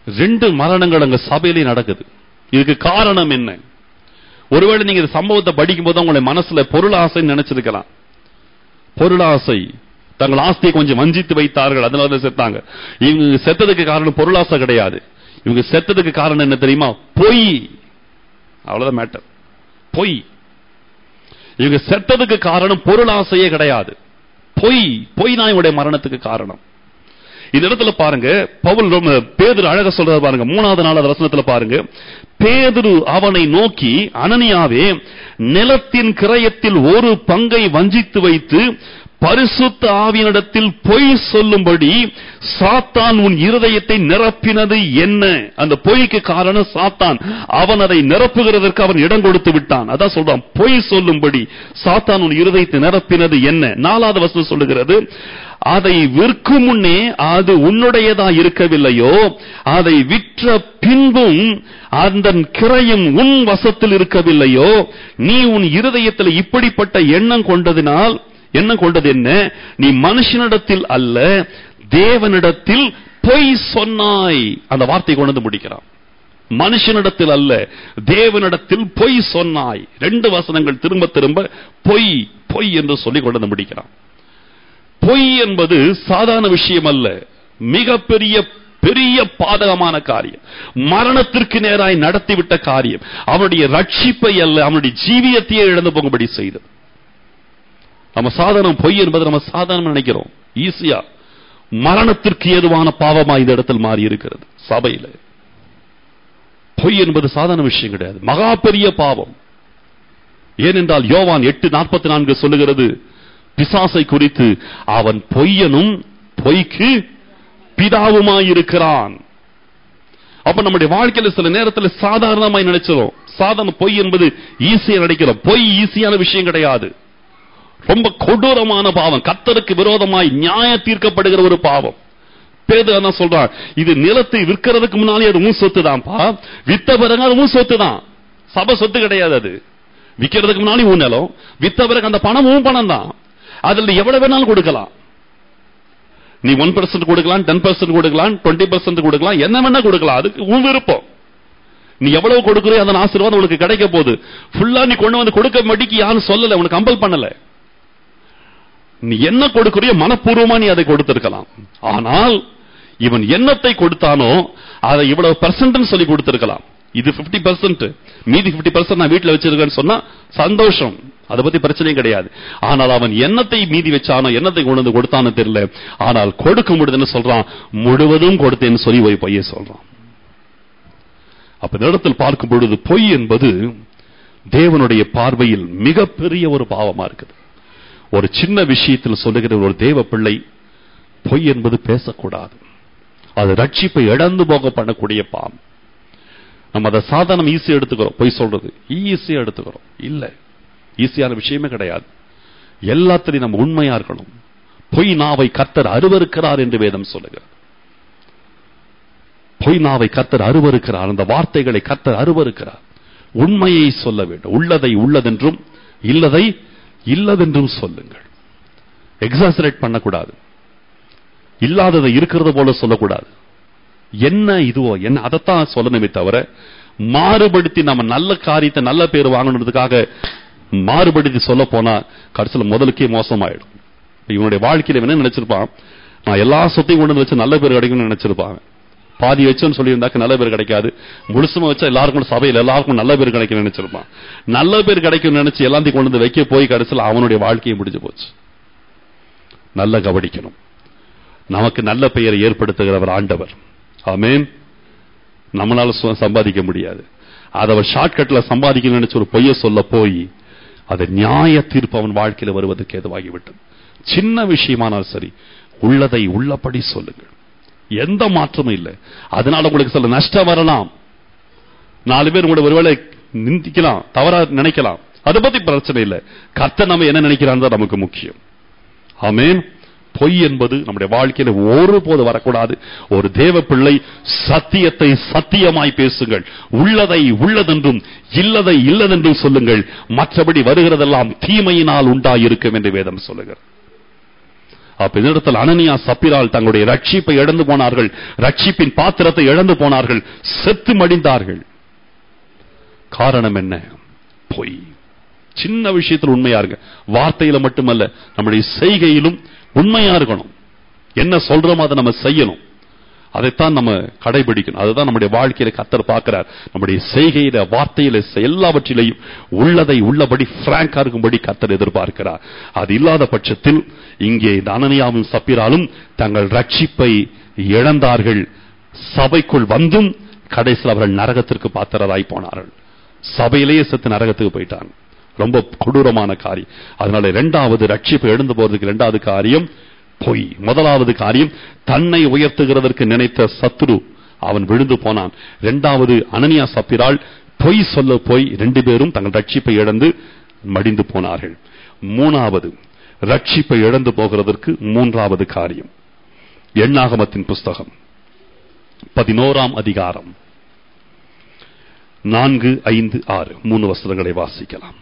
Speaker 1: ரெண்டு மரணங்கள் அங்க சபையிலே நடக்குது. இதுக்கு காரணம் என்ன? ஒருவேளை நீங்க இந்த சம்பவத்தை படிக்கும் போது உங்களுடைய மனசுல பொருளாசை நினைச்சிருக்கலாம். பொருளாசை, தங்கள் ஆஸ்தியை கொஞ்சம் வஞ்சித்து வைத்தார்கள், அதனால செத்தாங்க. இவங்க செத்ததுக்கு காரணம் பொருளாசை கிடையாது. இவங்க செத்ததுக்கு காரணம் என்ன தெரியுமா? பொய். அவ்வளவுதான் மேட்டர். பொய். இவங்க செத்ததுக்கு காரணம் பொருளாசையே கிடையாது, பொய். பொய் தான் இவருடைய மரணத்துக்கு காரணம். இந்த இடத்துல பாருங்க, பவுல் பேதுரு அழகா சொல்றாரு பாருங்க. மூணாவது நாள் வசனத்துல பாருங்க, பேதுரு அவனை நோக்கி, அனனியாவே, நிலத்தின் கிரயத்தில் ஒரு பங்கை வஞ்சித்து வைத்து பரிசுத்த ஆவியினிடத்தில் பொய் சொல்லும்படி சாத்தான் உன் இருதயத்தை நிரப்பினது என்ன? அந்த பொய்க்கு காரணம் சாத்தான். அவன் அதை நிரப்புகிறதற்கு அவன் இடம் கொடுத்து விட்டான். அதான் சொல்றான், பொய் சொல்லும்படி சாத்தான் உன் இருதயத்தை நிரப்பினது என்ன? நாலாவது வசனம் சொல்லுகிறது, அதை விற்கும் முன்னே அது உன்னுடையதா இருக்கவில்லையோ, அதை விற்ற பின்பும் அந்த கிரயம் உன் வசத்தில் இருக்கவில்லையோ, நீ உன் இருதயத்தில் இப்படிப்பட்ட எண்ணம் கொண்டதினால், எண்ணம் கொண்டது என்ன? நீ மனுஷனிடத்தில் அல்ல தேவனிடத்தில் பொய் சொன்னாய். அந்த வார்த்தை கொண்டு வந்து முடிக்கிறான். மனுஷனிடத்தில் அல்ல தேவனிடத்தில் பொய் சொன்னாய். ரெண்டு வசனங்கள் திரும்ப திரும்ப பொய் பொய் என்று சொல்லி கொண்டு வந்து முடிக்கிறான். பொய் என்பது சாதாரண விஷயம் அல்ல, மிகப்பெரிய பெரிய பாதகமான காரியம், மரணத்திற்கு நேராய் நடத்திவிட்ட காரியம். அவனுடைய ரட்சிப்பை அல்ல, அவனுடைய ஜீவியத்தையே இழந்து போகும்படி செய்தது. நம்ம சாதாரண பொய் என்பது நம்ம சாதாரண நினைக்கிறோம், ஈஸியா. மரணத்திற்கு ஏதுவான பாவமா இந்த இடத்தில் மாறி இருக்கிறது சபையில. பொய் என்பது சாதாரண விஷயம் கிடையாது, மகா பெரிய பாவம். ஏனென்றால் யோவான் எட்டு நாற்பத்தி நான்கு சொல்லுகிறது, பிசாசை குறித்து, அவன் பொய்யனும் பொய்க்கு பிதாவுமாயிருக்கிறான். அப்ப நம்முடைய வாழ்க்கையில சில நேரத்தில் சாதாரணமாய் நினைச்சிடும். சாதாரண பொய் என்பது ஈஸியா நினைக்கிறோம். பொய் ஈஸியான விஷயம் கிடையாது, ரொம்ப கொடூரமான பாவம், கர்த்தருக்கு விரோதமாய் நியாய தீர்க்கப்படுகிற ஒரு பாவம். பேதுரு என்ன சொல்றான், இது நிலத்தை விற்கிறதுக்கு முன்னாலே அது உன் சொத்து தான்ப்பா, வித்த பிறகு அது உன் சொத்து தான், சபை சொத்து கிடையாது. அது விற்கிறதுக்கு முன்னாலே உன் நிலம், வித்த பிறகு அந்த பணம் உன் பணம் தான். அதுல எவ்வளவு வேணாலும் கொடுக்கலாம். நீ ஒன் பெர்சென்ட் கொடுக்கலாம், டென் பெர்சென்ட் கொடுக்கலாம், டுவெண்ட்டி பெர்சென்ட் கொடுக்கலாம், என்ன வேணா கொடுக்கலாம், அதுக்கு உன் விருப்பம். நீ எவ்வளவு கொடுக்குறோ அதன் ஆசீர்வாதம் உனக்கு கிடைக்க போகுது. ஃபுல்லா நீ கொண்டு வந்து கொடுக்க மாட்டேங்கி யாரும் சொல்லல, உனக்கு கம்பல் பண்ணல. நீ என்ன கொடுக்கிறியோ மனப்பூர்வமா நீ அதை கொடுத்திருக்கலாம். ஆனால் இவன் என்னத்தை கொடுத்தானோ அதை இவ்வளவு பெர்சென்ட் சொல்லி கொடுத்திருக்கலாம். இது பிப்டி பெர்சென்ட், மீதி பிப்டி பெர்சென்ட் நான் வீட்டில் வச்சிருக்கேன்னு சொன்னா சந்தோஷம், அதை பத்தி பிரச்சனையும் கிடையாது. ஆனால் அவன் என்னத்தை மீதி வச்சானோ, என்னத்தை கொண்டு வந்து கொடுத்தானோ தெரியல. ஆனால் கொடுக்க முடியுதுன்னு சொல்றான், முழுவதும் கொடுத்தேன்னு சொல்லி போய் பொய்ய சொல்றான். அப்ப இந்த இடத்தில் பார்க்கும் பொழுது பொய் என்பது தேவனுடைய பார்வையில் மிகப்பெரிய ஒரு பாவமா இருக்குது. ஒரு சின்ன விஷயத்தில் சொல்லுகிற ஒரு தேவ பிள்ளை பொய் என்பது பேசக்கூடாது. அது ரட்சிப்பை இழந்து போக பண்ணக்கூடிய பாவம். நம்ம அதை சாதாரண ஈஸியா எடுத்துக்கிறோம், பொய் சொல்றது ஈஸியா எடுத்துக்கிறோம். இல்ல, ஈஸியான விஷயமே கிடையாது. எல்லாத்திலையும் நம்ம உண்மையா இருக்கணும். பொய் நாவை கர்த்தர் அருவருக்கிறார் என்று வேதம் சொல்லுகிறது. பொய் நாவை கர்த்தர் அருவருக்கிறார், அந்த வார்த்தைகளை கர்த்தர் அருவருக்கிறார். உண்மையை சொல்ல வேண்டும். உள்ளதை உள்ளதென்றும் இல்லதை இல்லதென்றும் சொல்லுங்கள். எக்ஸாசரேட் பண்ணக்கூடாது, இல்லாததை இருக்கிறது போல சொல்லக்கூடாது. என்ன இதுவோ என்ன அதைத்தான் சொல்லணுமே தவிர மாறுபடுத்தி நம்ம நல்ல காரியத்தை நல்ல பேர் வாங்கணுன்றதுக்காக மாறுபடுத்தி சொல்ல போனா கடைசியில் முதலுக்கே மோசமாயிடும். இவனுடைய வாழ்க்கையில என்ன நினைச்சிருப்பான், நான் எல்லா சொத்தையும் கொண்டு வச்சு நல்ல பேர் கிடைக்கும்னு நினைச்சிருப்பாங்க. பாதி வச்சுன்னு சொல்லியிருந்தாக்க நல்ல பேர் கிடைக்காது, முழுசுமா வச்சா எல்லாருக்கும் சபையில் எல்லாருக்கும் நல்ல பேர் கிடைக்கும் நினைச்சிருப்பான். நல்ல பேர் கிடைக்கும் நினைச்சு எல்லாத்தையும் கொண்டு வந்து வைக்க போய் கடைசியில் அவனுடைய வாழ்க்கையை முடிஞ்சு போச்சு. நல்ல கவனிக்கணும். நமக்கு நல்ல பெயரை ஏற்படுத்துகிறவர் ஆண்டவர். ஆமென். நம்மளால சம்பாதிக்க முடியாது. அதை அவர் ஷார்ட்கட்ல சம்பாதிக்கணும்னு நினைச்சு ஒரு பொய்ய சொல்ல போய் அது நியாய தீர்ப்பு அவன் வாழ்க்கையில வருவதற்கு ஏதுவாகிவிட்டது. சின்ன விஷயமானால் சரி, உள்ளதை உள்ளபடி சொல்லுங்கள், எந்த மாற்றமும் இல்லை. அதனால உங்களுக்கு சில நஷ்டம் வரலாம், நாலு பேர் உங்களோட ஒருவேளை நிந்திக்கலாம், தவறா நினைக்கலாம், அதை பத்தி பிரச்சனை இல்லை. கர்த்தர் நம்ம என்ன நினைக்கிறான் தான் நமக்கு முக்கியம். ஆமென். பொய் என்பது நம்முடைய வாழ்க்கையில ஒருபோது வரக்கூடாது. ஒரு தேவ பிள்ளை சத்தியத்தை சத்தியமாய் பேசுங்கள், உள்ளதை உள்ளதென்றும் இல்லதை இல்லதென்றும் சொல்லுங்கள். மற்றபடி வருகிறதெல்லாம் தீமையினால் உண்டாயிருக்கும் என்று வேதம் சொல்லுகிறது. அப்ப இந்த இடத்துல அனனியா சப்பிரால் தங்களுடைய ரட்சிப்பை இழந்து போனார்கள், ரட்சிப்பின் பாத்திரத்தை இழந்து போனார்கள், செத்து மடிந்தார்கள். காரணம் என்ன? பொய். சின்ன விஷயத்தில் உண்மையா இருங்க, வார்த்தையில மட்டுமல்ல, நம்முடைய செய்கையிலும் உண்மையா இருக்கணும். என்ன சொல்றோமோ அதை நம்ம செய்யணும், அதைத்தான் நம்ம கடைபிடிக்கணும். அதுதான் நம்முடைய வாழ்க்கையில கர்த்தர் பார்க்கிறார். நம்முடைய செய்கையில, வார்த்தையில, எல்லாவற்றிலையும் உள்ளதை உள்ளபடி பிராங்கா இருக்கும்படி கர்த்தர் எதிர்பார்க்கிறார். அது இல்லாத பட்சத்தில் இங்கே இந்த அனனியாவும் சப்பிராலும் தங்கள் ரட்சிப்பை இழந்தார்கள். சபைக்குள் வந்தும் கடைசியில் அவர்கள் நரகத்திற்கு பாத்திரராய் போனார்கள். சபையிலேயே செத்து நரகத்துக்கு போயிட்டாங்க. ரொம்ப கொடூரமான காரியம். அதனால இரண்டாவது ரட்சிப்பை எழுந்து போறதுக்கு இரண்டாவது காரியம் பொய். முதலாவது காரியம் தன்னை உயர்த்துகிறதற்கு நினைத்த சத்துரு, அவன் விழுந்து போனான். இரண்டாவது அனனியா சப்பிரால் பொய் சொல்ல போய் ரெண்டு பேரும் தங்கள் ரட்சிப்பை இழந்து மடிந்து போனார்கள். மூணாவது ரட்சிப்பை இழந்து போகிறதற்கு மூன்றாவது காரியம் எண்ணாகமத்தின் புஸ்தகம் பதினோராம் அதிகாரம் நான்கு ஐந்து ஆறு மூணு வசனங்களை வாசிக்கலாம்.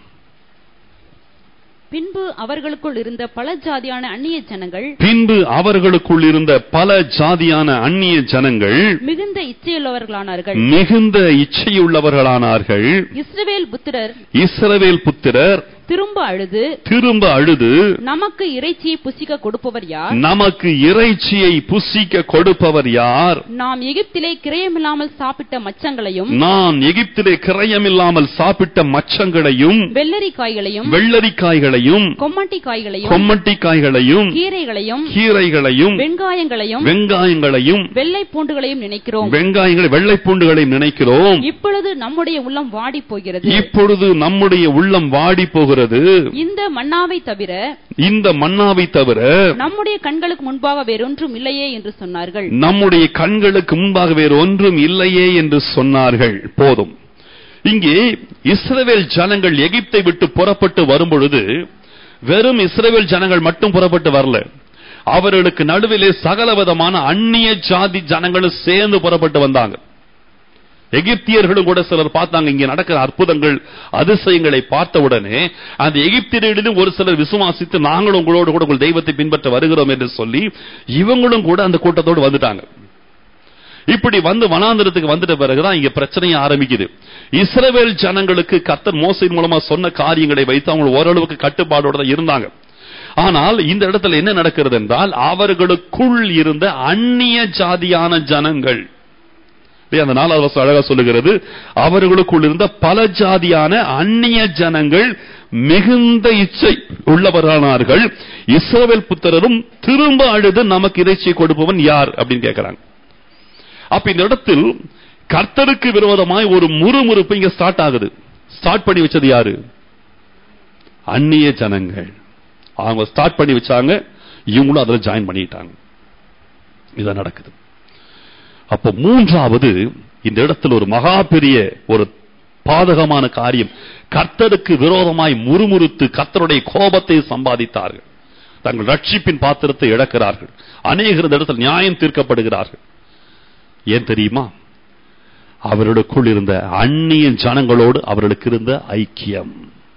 Speaker 2: பின்பு அவர்களுக்குள் இருந்த பல ஜாதியான அந்நிய ஜனங்கள்
Speaker 1: பின்பு அவர்களுக்குள் இருந்த பல ஜாதியான அந்நிய ஜனங்கள்
Speaker 2: மிகுந்த இச்சையுள்ளவர்களானார்கள்
Speaker 1: மிகுந்த இச்சையுள்ளவர்களானார்கள்
Speaker 2: இஸ்ரவேல் புத்திரர்
Speaker 1: இஸ்ரவேல் புத்திரர்
Speaker 2: திரும்ப அழுது
Speaker 1: திரும்ப அழுது
Speaker 2: நமக்கு இறைச்சியை புசிக்க கொடுப்பவர் யார்?
Speaker 1: நமக்கு இறைச்சியை புசிக்க கொடுப்பவர் யார்?
Speaker 2: நாம் எகிப்திலே கிரயமில்லாமல் சாப்பிட்ட மச்சங்களையும்
Speaker 1: நான் எகிப்திலே கிரயமில்லாமல் சாப்பிட்ட மச்சங்களையும்
Speaker 2: வெள்ளரிக்காய்களையும்
Speaker 1: வெள்ளரிக்காய்களையும்
Speaker 2: கொம்மட்டிக்காய்களையும்
Speaker 1: கொம்மட்டிக்காய்களையும்
Speaker 2: கீரைகளையும்
Speaker 1: கீரைகளையும்
Speaker 2: வெங்காயங்களையும்
Speaker 1: வெங்காயங்களையும்
Speaker 2: வெள்ளை பூண்டுகளையும் நினைக்கிறோம்.
Speaker 1: வெங்காயங்களை வெள்ளை பூண்டுகளையும் நினைக்கிறோம்.
Speaker 2: இப்பொழுது நம்முடைய உள்ளம் வாடி போகிறது.
Speaker 1: இப்பொழுது நம்முடைய உள்ளம் வாடி போகிறது.
Speaker 2: இந்த மன்னாவை தவிர
Speaker 1: இந்த மன்னாவை தவிர
Speaker 2: நம்முடைய கண்களுக்கு முன்பாக வேறொன்றும் இல்லையே என்று சொன்னார்கள்.
Speaker 1: நம்முடைய கண்களுக்கு முன்பாக வேறு ஒன்றும் இல்லையே என்று சொன்னார்கள். போதும். இங்கே இஸ்ரவேல் ஜனங்கள் எகிப்தை விட்டு புறப்பட்டு வரும்பொழுது வெறும் இஸ்ரவேல் ஜனங்கள் மட்டும் புறப்பட்டு வரல, அவர்களுக்கு நடுவிலே சகலவிதமான அந்நிய ஜாதி ஜனங்களும் சேர்ந்து புறப்பட்டு வந்தாங்க. எகிப்தியர்களும் கூட சிலர் பார்த்தாங்க. இங்கே நடக்கிற அற்புதங்கள் அதிசயங்களை பார்த்தவுடனே அந்த எகிப்தியரிடம் ஒரு சிலர் விசுவாசித்து நாங்களும் உங்களோடு கூட உங்கள் தெய்வத்தை பின்பற்ற வருகிறோம் என்று சொல்லி இவங்களும் கூட அந்த கூட்டத்தோடு வந்துட்டாங்க. இப்படி வந்து வனாந்திரத்துக்கு வந்துட்ட பிறகுதான் இங்க பிரச்சனையை ஆரம்பிக்குது. இஸ்ரவேல் ஜனங்களுக்கு கர்த்தர் மோசையின் மூலமா சொன்ன காரியங்களை வைத்து அவங்க ஓரளவுக்கு கட்டுப்பாடோட தான் இருந்தாங்க. ஆனால் இந்த இடத்துல என்ன நடக்கிறது என்றால் அவர்களுக்குள் இருந்த அந்நிய ஜாதியான ஜனங்கள், அந்த நாலாவது வசனம் அழகா சொல்லுகிறது, அவர்களுக்குள் இருந்த பல ஜாதியான அந்நிய ஜனங்கள் மிகுந்த இச்சை உள்ளவரானார்கள். இஸ்ரவேல் புத்திரரும் திரும்ப அழுது நமக்கு இறைச்சியை கொடுப்பவன் யார் அப்படின்னு கேட்கிறாங்க. அப்ப இந்த இடத்தில் கர்த்தருக்கு விரோதமாய் ஒரு முறுமுறுப்பு இங்க ஸ்டார்ட் ஆகுது. ஸ்டார்ட் பண்ணி வச்சது யாரு? அந்நிய ஜனங்கள். அவங்க ஸ்டார்ட் பண்ணி வச்சாங்க, இவங்களும் அதுல ஜாயின் பண்ணிட்டாங்க. இதான் நடக்குது. அப்ப மூன்றாவது இந்த இடத்துல ஒரு மகா பெரிய ஒரு பாதகமான காரியம், கர்த்தருக்கு விரோதமாய் முறுமுறுத்து கர்த்தருடைய கோபத்தை சம்பாதித்தார்கள். தங்கள் ரட்சிப்பின் பாத்திரத்தை இழக்கிறார்கள். அநேகர் இந்த இடத்தில் நியாயம் தீர்க்கப்படுகிறார்கள். ஏன் தெரியுமா? அவர்களுக்குள் இருந்த அந்நிய ஜனங்களோடு அவர்களுக்கு இருந்த ஐக்கியம்.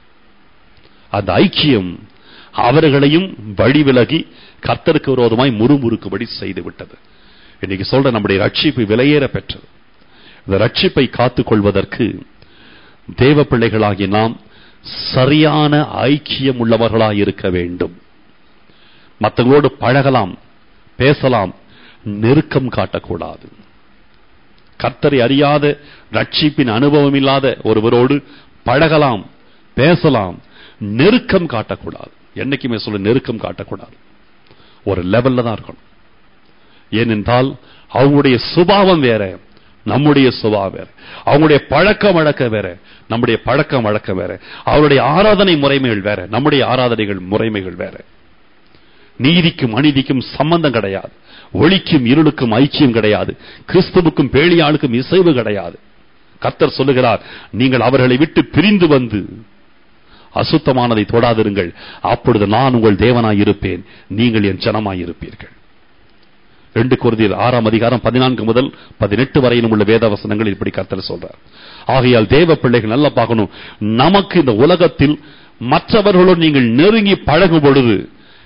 Speaker 1: அந்த ஐக்கியம் அவர்களையும் வழிவிலகி கர்த்தருக்கு விரோதமாய் முறுமுறுக்கும்படி செய்துவிட்டது. இன்னைக்கு சொல்ற நம்முடைய ரட்சிப்பு விலையேற பெற்றது. இந்த ரட்சிப்பை காத்துக் கொள்வதற்கு தேவ பிள்ளைகளாகி நாம் சரியான ஐக்கியம் உள்ளவர்களாக இருக்க வேண்டும். மற்றவங்களோடு பழகலாம், பேசலாம், நெருக்கம் காட்டக்கூடாது. கர்த்தரை அறியாத, ரட்சிப்பின் அனுபவம் இல்லாத ஒருவரோடு பழகலாம், பேசலாம், நெருக்கம் காட்டக்கூடாது. என்னைக்குமே சொல்ல நெருக்கம் காட்டக்கூடாது. ஒரு லெவல்ல தான் இருக்கணும். ஏனென்றால் அவங்களுடைய சுபாவம் வேற, நம்முடைய சுபாவம் வேற. அவங்களுடைய பழக்க வழக்கம் வேற, நம்முடைய பழக்க வழக்கம் வேற. அவருடைய ஆராதனை முறைமைகள் வேற, நம்முடைய ஆராதனைகள் முறைமைகள் வேற. நீதிக்கும் அநீதிக்கும் சம்பந்தம் கிடையாது. ஒளிக்கும் இருளுக்கும் ஐக்கியம் கிடையாது. கிறிஸ்துவுக்கும் பேலியாளுக்கும் இசைவு கிடையாது. கர்த்தர் சொல்லுகிறார், நீங்கள் அவர்களை விட்டு பிரிந்து வந்து அசுத்தமானதை தொடாதிருங்கள், அப்பொழுது நான் உங்கள் தேவனாய் இருப்பேன், நீங்கள் என் ஜனமாய் இருப்பீர்கள். ரெண்டு கொரிந்தியர் ஆறாம் அதிகாரம் பதினான்கு முதல் பதினெட்டு வரையிலும் உள்ள வேத வசனங்கள் இப்படி கர்த்தர் சொல்றார். ஆகையால் தேவ பிள்ளைகள் நல்லா பார்க்கணும். நமக்கு இந்த உலகத்தில் மற்றவர்களோடு நீங்கள் நெருங்கி பழகும் பொழுது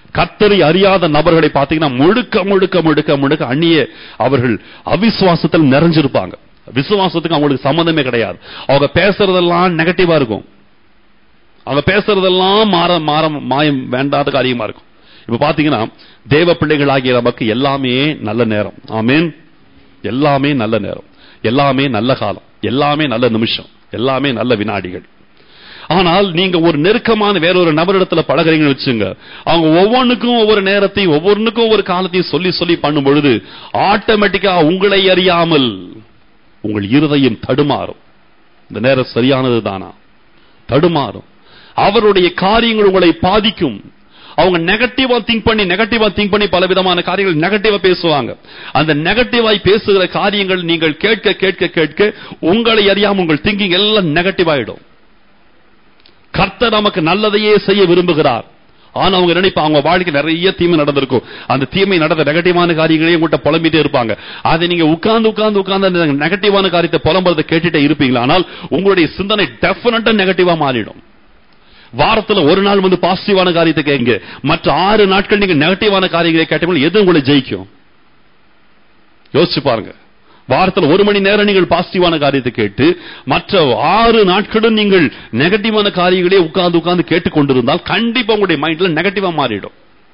Speaker 1: கர்த்தரை அறியாத நபர்களை பார்த்தீங்கன்னா முழுக்க முழுக்க முழுக்க முழுக்க அந்நிய அவர்கள் அவிசுவாசத்தில் நிறைஞ்சிருப்பாங்க. விசுவாசத்துக்கு அவங்களுக்கு சம்பந்தமே கிடையாது. அவங்க பேசுறதெல்லாம் நெகட்டிவா இருக்கும். அவங்க பேசுறதெல்லாம் மாற மாற மாயம் வேண்டாத காரியமா இருக்கும். இப்ப பாத்தீங்கன்னா தேவ பிள்ளைகளாகிய நமக்கு எல்லாமே நல்ல நேரம். ஆமென். எல்லாமே நல்ல நேரம், எல்லாமே நல்ல காலம், எல்லாமே நல்ல நிமிஷம், எல்லாமே நல்ல வினாடிகள். ஆனால் நீங்க ஒரு நெருக்கமான வேறொரு நபரிடத்துல பழகுறீங்கன்னு வச்சுங்க, அவங்க ஒவ்வொன்றுக்கும் ஒவ்வொரு நேரத்தையும் ஒவ்வொன்றுக்கும் ஒவ்வொரு காலத்தையும் சொல்லி சொல்லி பண்ணும் பொழுது ஆட்டோமேட்டிக்கா உங்களை அறியாமல் உங்கள் இருதயம் தடுமாறும். இந்த நேரம் சரியானது தானா? தடுமாறும். அவருடைய காரியங்கள் உங்களை பாதிக்கும். அவங்க நெகட்டிவா திங்க் பண்ணி நெகட்டிவா திங்க் பண்ணி பல விதமான காரியங்கள் நெகட்டிவா பேசுவாங்க. அந்த நெகட்டிவாய் பேசுகிற காரியங்கள் நீங்கள் கேட்க கேட்க கேட்க உங்களை அறியாம உங்கள் திங்கிங் எல்லாம் நெகட்டிவ் ஆயிடும். கர்த்தர் நமக்கு நல்லதையே செய்ய விரும்புகிறார். ஆனா அவங்க நினைப்பா அவங்க வாழ்க்கை நிறைய தீமை நடந்திருக்கும். அந்த தீமை நடந்த நெகட்டிவான காரியங்களையும் உங்கள்கிட்ட புலம்பிட்டே இருப்பாங்க. அதை நீங்க உட்கார்ந்து உட்கார்ந்து உட்கார்ந்து நெகட்டிவான காரியத்தை புலம்புறதை கேட்டுட்டே இருப்பீங்களா? ஆனால் உங்களுடைய சிந்தனை டெஃபினட்டா நெகட்டிவா மாறிடும். வாரத்துல ஒரு நாள் வந்து பாசிட்டிவான காரியத்தை கேட்க, மற்ற ஆறு நாட்கள் நீங்க நெகட்டிவான காரியங்களை கேட்டீங்க, எது உங்களை ஜெயிக்கும்? யோசிச்சு பாருங்க. வாரத்தில் ஒரு மணி நேரம் நீங்கள் பாசிட்டிவான காரியத்தை கேட்டு மற்ற ஆறு நாட்களும் நீங்கள் நெகட்டிவான காரியங்களே உட்கார்ந்து உட்கார்ந்து கேட்டுக்கொண்டிருந்தால் கண்டிப்பா உங்களுடைய மைண்ட்ல நெகட்டிவா மாறிடும்.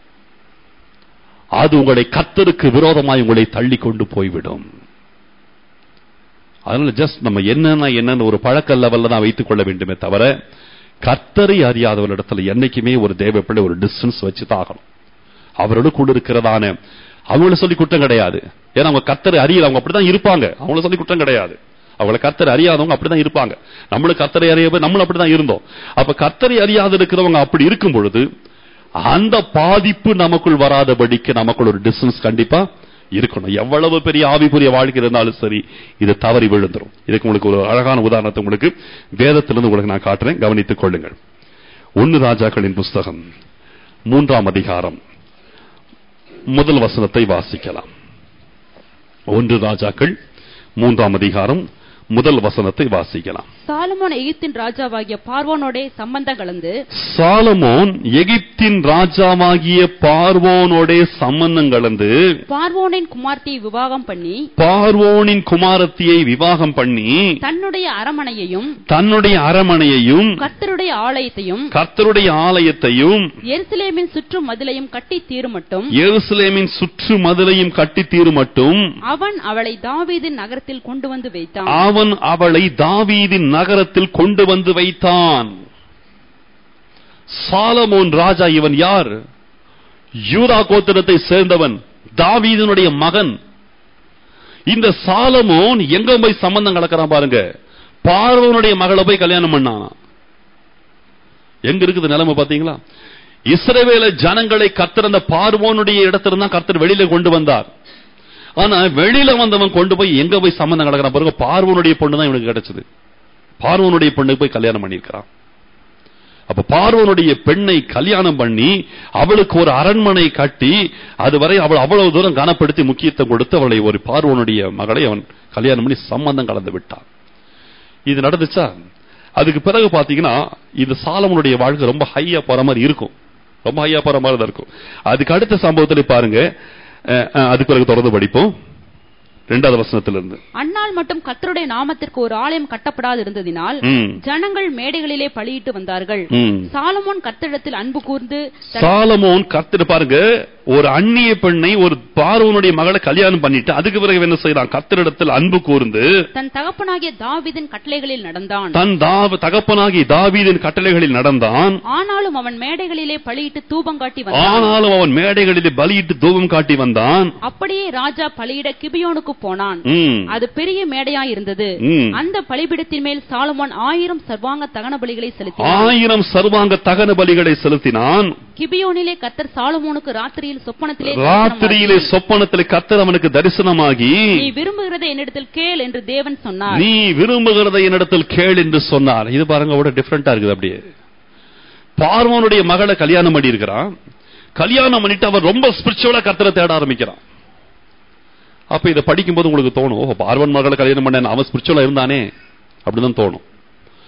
Speaker 1: அது உங்களை கர்த்தருக்கு விரோதமாய் உங்களை தள்ளி கொண்டு போய்விடும். அதனால ஜஸ்ட் நம்ம என்னன்னா என்னன்னு ஒரு பழக்க லெவல்ல தான் வைத்துக் கொள்ள வேண்டுமே தவிர, கர்த்தரை அறியாதவரிடத்துல என்னைக்குமே ஒரு தேவ பிள்ளை ஒரு டிஸ்டன்ஸ் வச்சுதான் ஆகணும். அவரோடு கூட இருக்கிறதான அவங்கள சொல்லி குற்றம் கிடையாது. ஏன்னா அவங்க கர்த்தரை அறியல, அவங்க அப்படிதான் இருப்பாங்க. அவங்கள சொல்லி குற்றம் கிடையாது. அவங்களை கர்த்தரை அறியாதவங்க அப்படிதான் இருப்பாங்க. நம்மளும் கர்த்தரை அறிய நம்மளும் அப்படிதான் இருந்தோம். அப்ப கர்த்தரை அறியாது இருக்கிறவங்க அப்படி இருக்கும் பொழுது அந்த பாதிப்பு நமக்குள் வராதபடிக்கு நமக்குள் ஒரு டிஸ்டன்ஸ் கண்டிப்பா இருக்கணும். எவ்வளவு பெரிய ஆவிக்குரிய வாழ்க்கை இருந்தாலும் சரி, இது தவறி விழுந்துரும். இதுக்கு உங்களுக்கு ஒரு அழகான உதாரணத்தை உங்களுக்கு வேதத்திலிருந்து உங்களுக்கு நான் காட்டுறேன், கவனித்துக் கொள்ளுங்கள். ஒன்னு ராஜாக்களின் புஸ்தகம் மூன்றாம் அதிகாரம் முதல் வசனத்தை வாசிக்கலாம். ஒன்று ராஜாக்கள் மூன்றாம் அதிகாரம் முதல் வசனத்தை வாசிக்கலாம்.
Speaker 2: சாலமோன் எகிப்தின் ராஜாவாகிய பார்வோனோட சம்பந்தம் கலந்து
Speaker 1: சாலமோன் எகிப்தின் ராஜாவாகிய பார்வோனோட சம்பந்தம் கலந்து
Speaker 2: பார்வோனின் குமாரத்தியை விவாகம் பண்ணி
Speaker 1: பார்வோனின் குமாரத்தியை விவாகம் பண்ணி
Speaker 2: தன்னுடைய அரமனையையும்
Speaker 1: தன்னுடைய அரமனையையும்
Speaker 2: கர்த்தருடைய ஆலயத்தையும்
Speaker 1: கர்த்தருடைய ஆலயத்தையும்
Speaker 2: எருசலேமின் சுற்று மதிலையும் கட்டி தீருமட்டும்
Speaker 1: எருசலேமின் சுற்று மதிலையும் கட்டி தீருமட்டும்
Speaker 2: அவன் அவளை தாவீதின் நகரத்தில் கொண்டு வந்து வைத்தான்.
Speaker 1: அவன் அவளை தாவீதின் நகரத்தில் கொண்டு வந்து வைத்தான். சாலமோன் ராஜா இவன் யார்? யூதா கோத்திரத்தை சேர்ந்தவன், தாவீதினுடைய மகன். இந்த சாலமோன் எங்க போய் சம்பந்தம் கலக்கிறான் பாருங்க. பார்வோனுடைய மகளை போய் கல்யாணம் பண்ணான். எங்க இருக்குது நிலைமை பாத்தீங்களா? இஸ்ரவேல ஜனங்களை கர்த்தர் அந்த பார்வோனுடைய இடத்துல தான் கர்த்தர் வெளியில கொண்டு வந்தார். ஆனா வெளியில வந்தவன் கொண்டு போய் எங்க போய் சம்பந்தம் கலக்கிறான் பாருங்க. பார்வோனுடைய பொண்ணு தான் இவனுக்கு கிடைச்சது. பார்வோனுடைய பெண்ணுக்கு போய் கல்யாணம் பண்ணிருக்கிறான். அப்ப பார்வோனுடைய பெண்ணை கல்யாணம் பண்ணி அவளுக்கு ஒரு அரண்மனை கட்டி அதுவரை அவள் அவ்வளவு தூரம் கனப்படுத்தி முக்கியத்துவம் கொடுத்து அவளை ஒரு பார்வோனுடைய மகளை அவன் கல்யாணம் பண்ணி சம்பந்தம் கலந்து விட்டான். இது நடந்துச்சா? அதுக்கு பிறகு பாத்தீங்கன்னா இந்த சாலமோனுடைய வாழ்க்கை ரொம்ப ஹையா போற மாதிரி இருக்கும். ரொம்ப ஹையா போற மாதிரி தான் இருக்கும். அதுக்கு அடுத்த சம்பவத்துல பாருங்க, அதுக்கு பிறகு தொடர்ந்து படிப்போம். இரண்டாவது வசனத்திலிருந்து, அந்நாள் மட்டும் கர்த்தருடைய நாமத்திற்கு ஒரு ஆலயம் கட்டப்படாது இருந்ததினால் ஜனங்கள் மேடைகளிலே பலியிட்டு வந்தார்கள். சாலமோன் கர்த்தரிடத்தில் அன்பு கூர்ந்து சாலமோன் கர்த்தர் பாருங்க ஒரு அந்நிய பெண்ணை ஒரு பார்வோனுடைய மகளை கல்யாணம் பண்ணிட்டு அதுக்கு பிறகு என்ன செய்யறான்? கர்த்தரிடத்தில் அன்பு கூர்ந்து
Speaker 2: தன் தகப்பனாகிய தாவீதின் கட்டளைகளில் நடந்தான்.
Speaker 1: தன் தகப்பனாகிய தாவீதின் கட்டளைகளில் நடந்தான்.
Speaker 2: ஆனாலும் அவன் மேடைகளிலே பலியிட்டு தூபம் காட்டி வந்தான்.
Speaker 1: ஆனாலும் அவன் மேடைகளிலே பலியிட்டு தூபம் காட்டி வந்தான்.
Speaker 2: அப்படியே ராஜா பலியிட கிபியோனுக்கு போனான். அது பெரிய மேடையாய் இருந்தது. அந்த பலிபீடத்தின் மேல் சாலமோன் ஆயிரம் சர்வாங்க தகன பலிகளை செலுத்தினான். ஆயிரம் சர்வாங்க தகன பலிகளை செலுத்தினான். கிபியோனிலே கர்த்தர் சாலமோனுக்கு ராத்திரியில் சொப்பனத்திலே ராத்திரியிலே சொப்பனத்திலே கர்த்தர் அவனுக்கு தரிசனமாகி நீ விரும்புகிறதை என்னிடத்தில் கேள் என்று தேவன் சொன்னார். நீ விரும்புகிறதை என்னிடத்தில் கேள் என்று சொன்னார். இது பாருங்க ஒரு டிஃபரெண்டா இருக்குது. அப்படியே பார்வோனுடைய மகளை கல்யாணம் பண்ணி இருக்கிறான். கல்யாணம் பண்ணிட்டு அவன் ரொம்ப ஸ்பிரிச்சுவலா கர்த்தரை தேட ஆரம்பிக்கிறான். அப்ப இதை படிக்கும்போது உங்களுக்கு தோணும், ஓ பார்வன் மகளை கல்யாணம் பண்ண அவன் ஸ்பிரிச்சுவலா இருந்தானே அப்படிதான் தோணும்.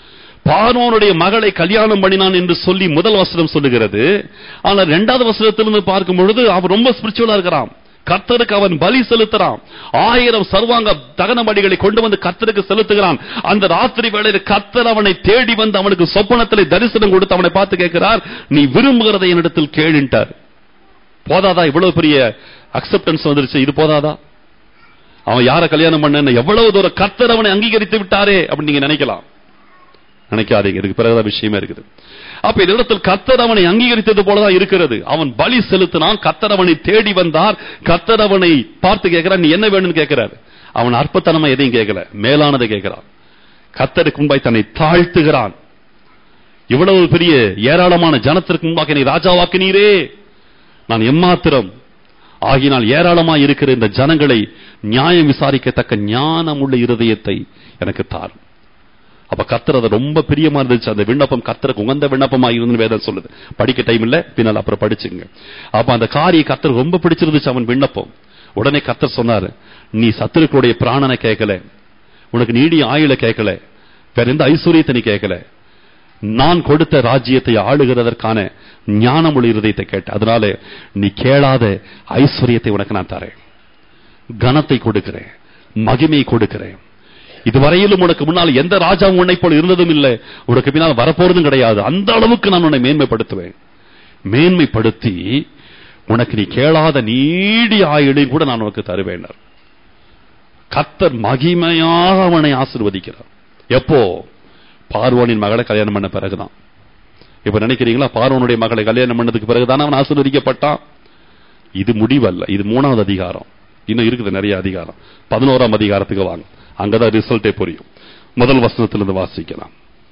Speaker 1: பார்வோனுடைய மகளை கல்யாணம் பண்ணினான் என்று சொல்லி முதல் வசனம் சொல்லுகிறது. ஆனால் இரண்டாவது வசனத்திலிருந்து பார்க்கும் பொழுது அவன் ரொம்ப ஸ்பிரிச்சுவலா இருக்கிறான். கர்த்தருக்கு அவன் பலி செலுத்துறான். ஆயிரம் சர்வாங்க தகன பலிகளை கொண்டு வந்து கர்த்தருக்கு செலுத்துகிறான். அந்த ராத்திரி வேளையில் கர்த்தர் அவனை தேடி வந்து அவனுக்கு சொப்பனத்திலே தரிசனம் கொடுத்து அவனை பார்த்து கேட்கிறார், நீ விரும்புகிறதை என்னிடத்தில் கேளுன்ட்டார். போதாதா? இவ்வளவு பெரிய அக்செப்டன்ஸ் வந்துருச்சு, இது போதாதா? அவன் யாரை கல்யாணம் பண்ண எவ்வளவு தூரம் கர்த்தர் அவனை அங்கீகரித்து விட்டாரே அப்படின்னு நீங்க நினைக்கலாம். நினைக்காதீங்க, இதுக்கு பிறகுதான் விஷயமே இருக்குது. அப்ப இந்த இடத்தில் கர்த்தர் அவனை அங்கீகரித்தது போலதான் இருக்கிறது. அவன் பலி செலுத்தினான், கர்த்தர் அவனை தேடி வந்தார். கர்த்தர் அவனை பார்த்து கேட்கிறார், நீ என்ன வேணும்னு கேட்கிறார். அவன் அற்பத்தனமா எதையும் கேட்கல, மேலானதை கேட்கிறான். கர்த்தருக்கு முன்பாய் தன்னை தாழ்த்துகிறான். இவ்வளவு பெரிய ஏராளமான ஜனத்திற்கு முன்பாக நீ ராஜாவாக்கினீரே, நான் எம்மாத்திரம் ஆகினால் ஏராளமாய் இருக்கிற இந்த ஜனங்களை நியாயம் விசாரிக்கத்தக்க ஞானம் உள்ள இருதயத்தை எனக்கு தாரும். அப்ப கர்த்தர் அது ரொம்ப பிரியமா இருந்துச்சு. அந்த விண்ணப்பம் கர்த்தருக்கு உகந்த விண்ணப்பமா இருந்து வேதம் சொல்லுது. படிக்க டைம் இல்ல, பின்னால் அப்புறம் படிச்சுங்க. அப்ப அந்த காரிய கர்த்தர் ரொம்ப பிடிச்சிருந்துச்சு அவன் விண்ணப்பம். உடனே கர்த்தர் சொன்னாரு, நீ சத்துருக்களுடைய பிராணனை கேட்கல, உனக்கு நீடிய ஆயுள கேட்கல, வேற எந்த ஐஸ்வர்யத்தை நீ கேட்கல, நான் கொடுத்த ராஜ்யத்தை ஆளுகிறதற்கான ஞானமுள்ள இருதயத்தை கேட்ட. அதனால நீ கேளாத ஐஸ்வர்யத்தை உனக்கு நான் தரேன், கனத்தை கொடுக்கிறேன், மகிமை கொடுக்கிறேன். இதுவரையிலும் உனக்கு முன்னால் எந்த ராஜாவும் உன்னை போல இருந்ததும் இல்லை, உனக்கு பின்னால் வரப்போறதும் கிடையாது. அந்த அளவுக்கு நான் உன்னை மேன்மைப்படுத்துவேன். மேன்மைப்படுத்தி உனக்கு நீ கேளாத நீடிய ஆயுளையும் கூட நான் உனக்கு தருவேன். கர்த்தர் மகிமையாக அவனை ஆசீர்வதிக்கிறார். எப்போ? பார்வோனின் மகளை கல்யாணம் பண்ண பிறகுதான். இப்ப நினைக்கிறீங்களா, பார்வோனுடைய மகளை கல்யாணம் பண்ணதுக்கு பிறகுதான் அவன் ஆசீர்வதிக்கப்பட்டான்? இது முடிவல்ல, இது மூணாவது அதிகாரம். இன்னும் இருக்குது நிறைய அதிகாரம். பதினோராம் அதிகாரத்துக்கு வாங்க, அங்கதான் ரிசல்ட்டே புரியும். முதல் வசனத்திலிருந்து வாசிக்கலாம்.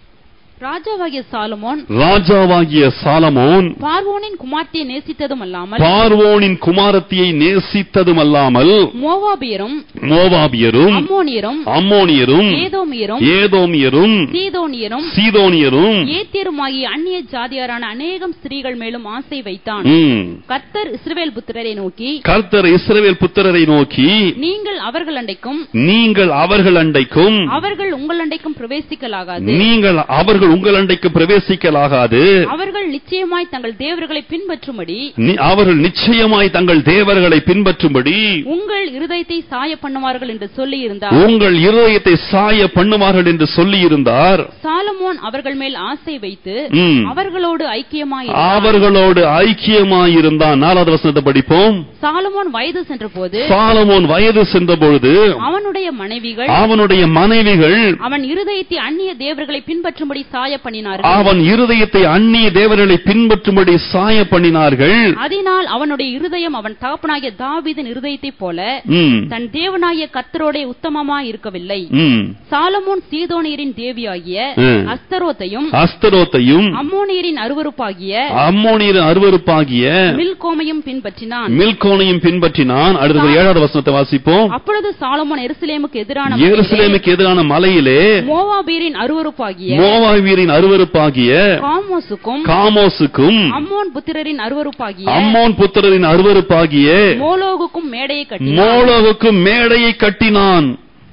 Speaker 2: ராஜாவாகிய சாலமோன்
Speaker 1: ராஜாவாகிய சாலமோன்
Speaker 2: பார்வோனின் குமாரத்தியை நேசித்ததும் அல்லாமல்
Speaker 1: பார்வோனின் குமாரத்தியை நேசித்ததும் அல்லாமல்
Speaker 2: மோவாபியரும்
Speaker 1: மோவாபியரும்
Speaker 2: அம்மோனியரும்
Speaker 1: அம்மோனியரும்
Speaker 2: ஏதோமியரும்
Speaker 1: ஏதோமியரும்
Speaker 2: சீதோனியரும்
Speaker 1: சீதோனியரும்
Speaker 2: ஏத்தியருமாகிய அந்நிய ஜாதியாரான அநேகம் ஸ்திரீகள் மேலும் ஆசை வைத்தான். கர்த்தர் இஸ்ரவேல் புத்திரரை நோக்கி
Speaker 1: கர்த்தர் இஸ்ரவேல் புத்திரரை நோக்கி
Speaker 2: நீங்கள் அவர்கள் அண்டைக்கும்
Speaker 1: நீங்கள் அவர்கள் அண்டைக்கும்
Speaker 2: அவர்கள் உங்கள் அண்டைக்கும் பிரவேசிக்கலாகாது
Speaker 1: நீங்கள் அவர்கள் உங்கள் அண்டைக்கு பிரவேசிக்கலாகாது.
Speaker 2: அவர்கள் நிச்சயமாய் தங்கள் தேவர்களை பின்பற்றும்படி
Speaker 1: அவர்கள் நிச்சயமாய் தங்கள் தேவர்களை பின்பற்றும்படி
Speaker 2: உங்கள் இருதயத்தை சாய பண்ணுவார்கள் என்று சொல்லி இருந்தார்.
Speaker 1: உங்கள் இருதயத்தை சாய பண்ணுவார்கள் என்று சொல்லி இருந்தார்.
Speaker 2: சாலமோன் அவர்கள் மேல் ஆசை வைத்து அவர்களோடு ஐக்கியமாய்
Speaker 1: அவர்களோடு ஐக்கியமாயிருந்தான். நாலாவது வசனத்தை படிப்போம்.
Speaker 2: சாலமோன் வயது சென்ற போது
Speaker 1: சாலமோன் வயது சென்ற பொழுது
Speaker 2: அவனுடைய மனைவிகள்
Speaker 1: அவனுடைய மனைவிகள்
Speaker 2: அவன் இருதயத்தை அந்நிய தேவர்களை பின்பற்றும்படி சாய பண்ணினார்கள்.
Speaker 1: அவன் இருதயத்தை அந்நிய தேவர்களை பின்பற்றும்படி சாய பண்ணினார்கள்.
Speaker 2: அதனால் அவனுடைய இருதயம் அவன் தகப்பனாகிய தாவீதின் இருதயத்தை போல தன் தேவனாகிய கர்த்தரோடே உத்தமமாய் இருக்கவில்லை. சாலமோன் சீதோனியரின் தேவியாகிய அஸ்தரோத்தையும் அஸ்தரோத்தையும் அம்மோனியரின் அருவருப்பாகிய அம்மோனியரின் அருவருப்பாகிய மில்கோமையும் பின்பற்றினான் மில்கோனையும் பின்பற்றினான். அடுத்த ஏழாவது வசனத்தை வாசிப்போம். அப்பொழுது சாலமோன் எருசலேமுக்கு எதிரான எருசலேமுக்கு எதிரான மலையிலே மோவாபியரின் அருவருப்பாகிய மோவாபியரின் அருவருப்பாகிய காமோசுக்கும் காமோசுக்கும் அம்மோன் புத்திரரின் அருவருப்பாகிய அம்மோன் புத்திரரின் அருவருப்பாகிய மோலோகுக்கும் மேடையை கட்டினான் மோலோகுக்கும் மேடையை கட்டினான்.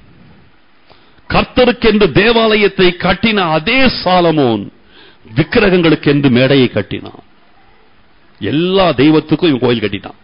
Speaker 2: கர்த்தருக்கென்று தேவாலயத்தை கட்டின அதே சாலமோன் விக்கிரகங்களுக்கு என்று மேடையை கட்டினான். எல்லா தெய்வத்துக்கும் இவன் கோயில் கட்டினான்.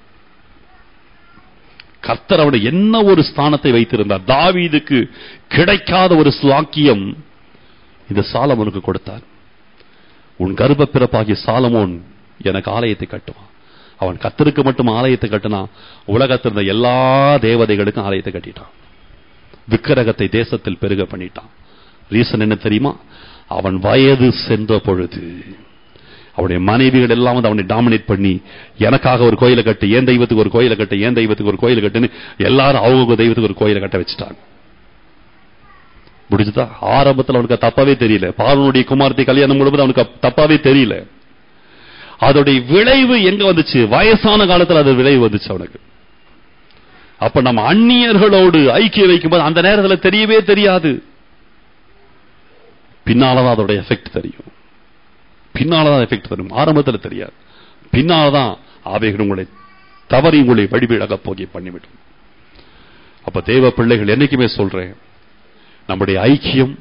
Speaker 2: கர்த்தர் அவனை என்ன ஒரு ஸ்தானத்தை வைத்திருந்தார். தாவீதுக்கு கிடைக்காத ஒரு ஸ்லாக்கியம் இந்த சாலமோனுக்கு கொடுத்தார். உன் கர்ப்ப பிறப்பாகிய சாலமோன் எனக்கு ஆலயத்தை கட்டுவான். அவன் கர்த்தருக்கு மட்டும் ஆலயத்தை கட்டினா, உலகத்தில் இருந்த எல்லா தேவதைகளுக்கும் ஆலயத்தை கட்டிட்டான். விக்கிரகத்தை தேசத்தில் பெருக பண்ணிட்டான். ரீசன் என்ன தெரியுமா? அவன் வயது சென்ற பொழுது அவனுடைய மனைவிகள் எல்லாம் வந்து அவனை டாமினேட் பண்ணி, எனக்காக ஒரு கோயிலை கட்டு, ஏன் தெய்வத்துக்கு ஒரு கோயிலை கட்டு, ஏன் தெய்வத்துக்கு ஒரு கோயிலை கட்டுன்னு எல்லாரும் அவங்க தெய்வத்துக்கு ஒரு கோயிலை கட்ட வச்சுட்டாங்க. முடிச்சுதா? ஆரம்பத்தில் அவனுக்கு தப்பாவே தெரியல. பார்வோனுடைய குமாரத்தை கல்யாணம் பண்ணும்போது அவனுக்கு தப்பாவே தெரியல. அதோடைய விளைவு எங்க வந்துச்சு? வயசான காலத்தில் அது விளைவு வந்துச்சு அவனுக்கு. அப்ப நம்ம அந்நியர்களோடு ஐக்கியம் வைக்கும்போது அந்த நேரத்தில் தெரியவே தெரியாது. பின்னாலதான் அதோட எஃபெக்ட் தெரியும். பின்னாலதான் எஃபெக்ட் தெரியும். ஆரம்பத்தில் தெரியாது. பின்னால்தான் அவைகள் உங்களை தவறி உங்களை வழிவிழக போகி பண்ணிவிடும். அப்ப தேவ பிள்ளைகள் என்னைக்குமே சொல்றேன், நம்முடைய ஐக்கியம்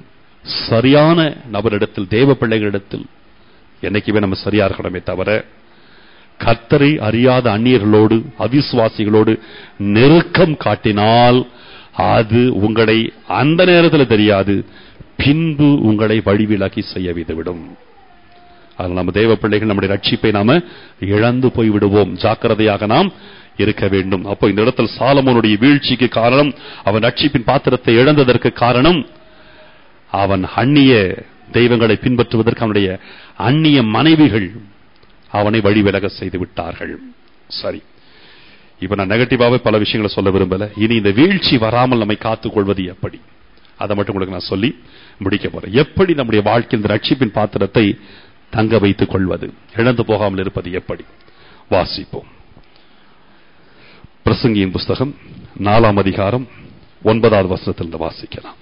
Speaker 1: சரியான நபரிடத்தில், தேவ பிள்ளைகளிடத்தில் என்னைக்குமே நம்ம சரியா இருக்கணுமே தவிர, கர்த்தரை அறியாத அந்நியர்களோடு, அவிசுவாசிகளோடு நெருக்கம் காட்டினால் அது உங்களை அந்த நேரத்தில் தெரியாது, பின்பு உங்களை வழிவிலக்கி செய்ய விட்டுவிடும். அதனால் நம்ம தேவ பிள்ளைகள் நம்முடைய ரட்சிப்பை நாம இழந்து போய் விடுவோம். ஜாக்கிரதையாக நாம் இருக்க வேண்டும். அப்போ இந்த இடத்தில் சாலமோனுடைய வீழ்ச்சிக்கு காரணம், அவன் ரட்சிப்பின் பாத்திரத்தை இழந்ததற்கு காரணம், அவன் அந்நிய தெய்வங்களை பின்பற்றுவதற்கு அவனுடைய அந்நிய மனைவிகள் அவனை வழிவிலக செய்து விட்டார்கள். சரி, இப்ப நான் நெகட்டிவாவே பல விஷயங்களை சொல்ல விரும்பல. இனி இந்த வீழ்ச்சி வராமல் நம்மை காத்துக் கொள்வது எப்படி, அதை மட்டும் உங்களுக்கு நான் சொல்லி முடிக்க போறேன். எப்படி நம்முடைய வாழ்க்கையில் இந்த ரட்சிப்பின் பாத்திரத்தை தங்க வைத்துக் கொள்வது, இழந்து போகாமல் இருப்பது எப்படி? வாசிப்போம். பிரசங்கியின் புஸ்தகம் நாலாம் அதிகாரம் ஒன்பதாவது வசனத்திலிருந்து வாசிக்கலாம்.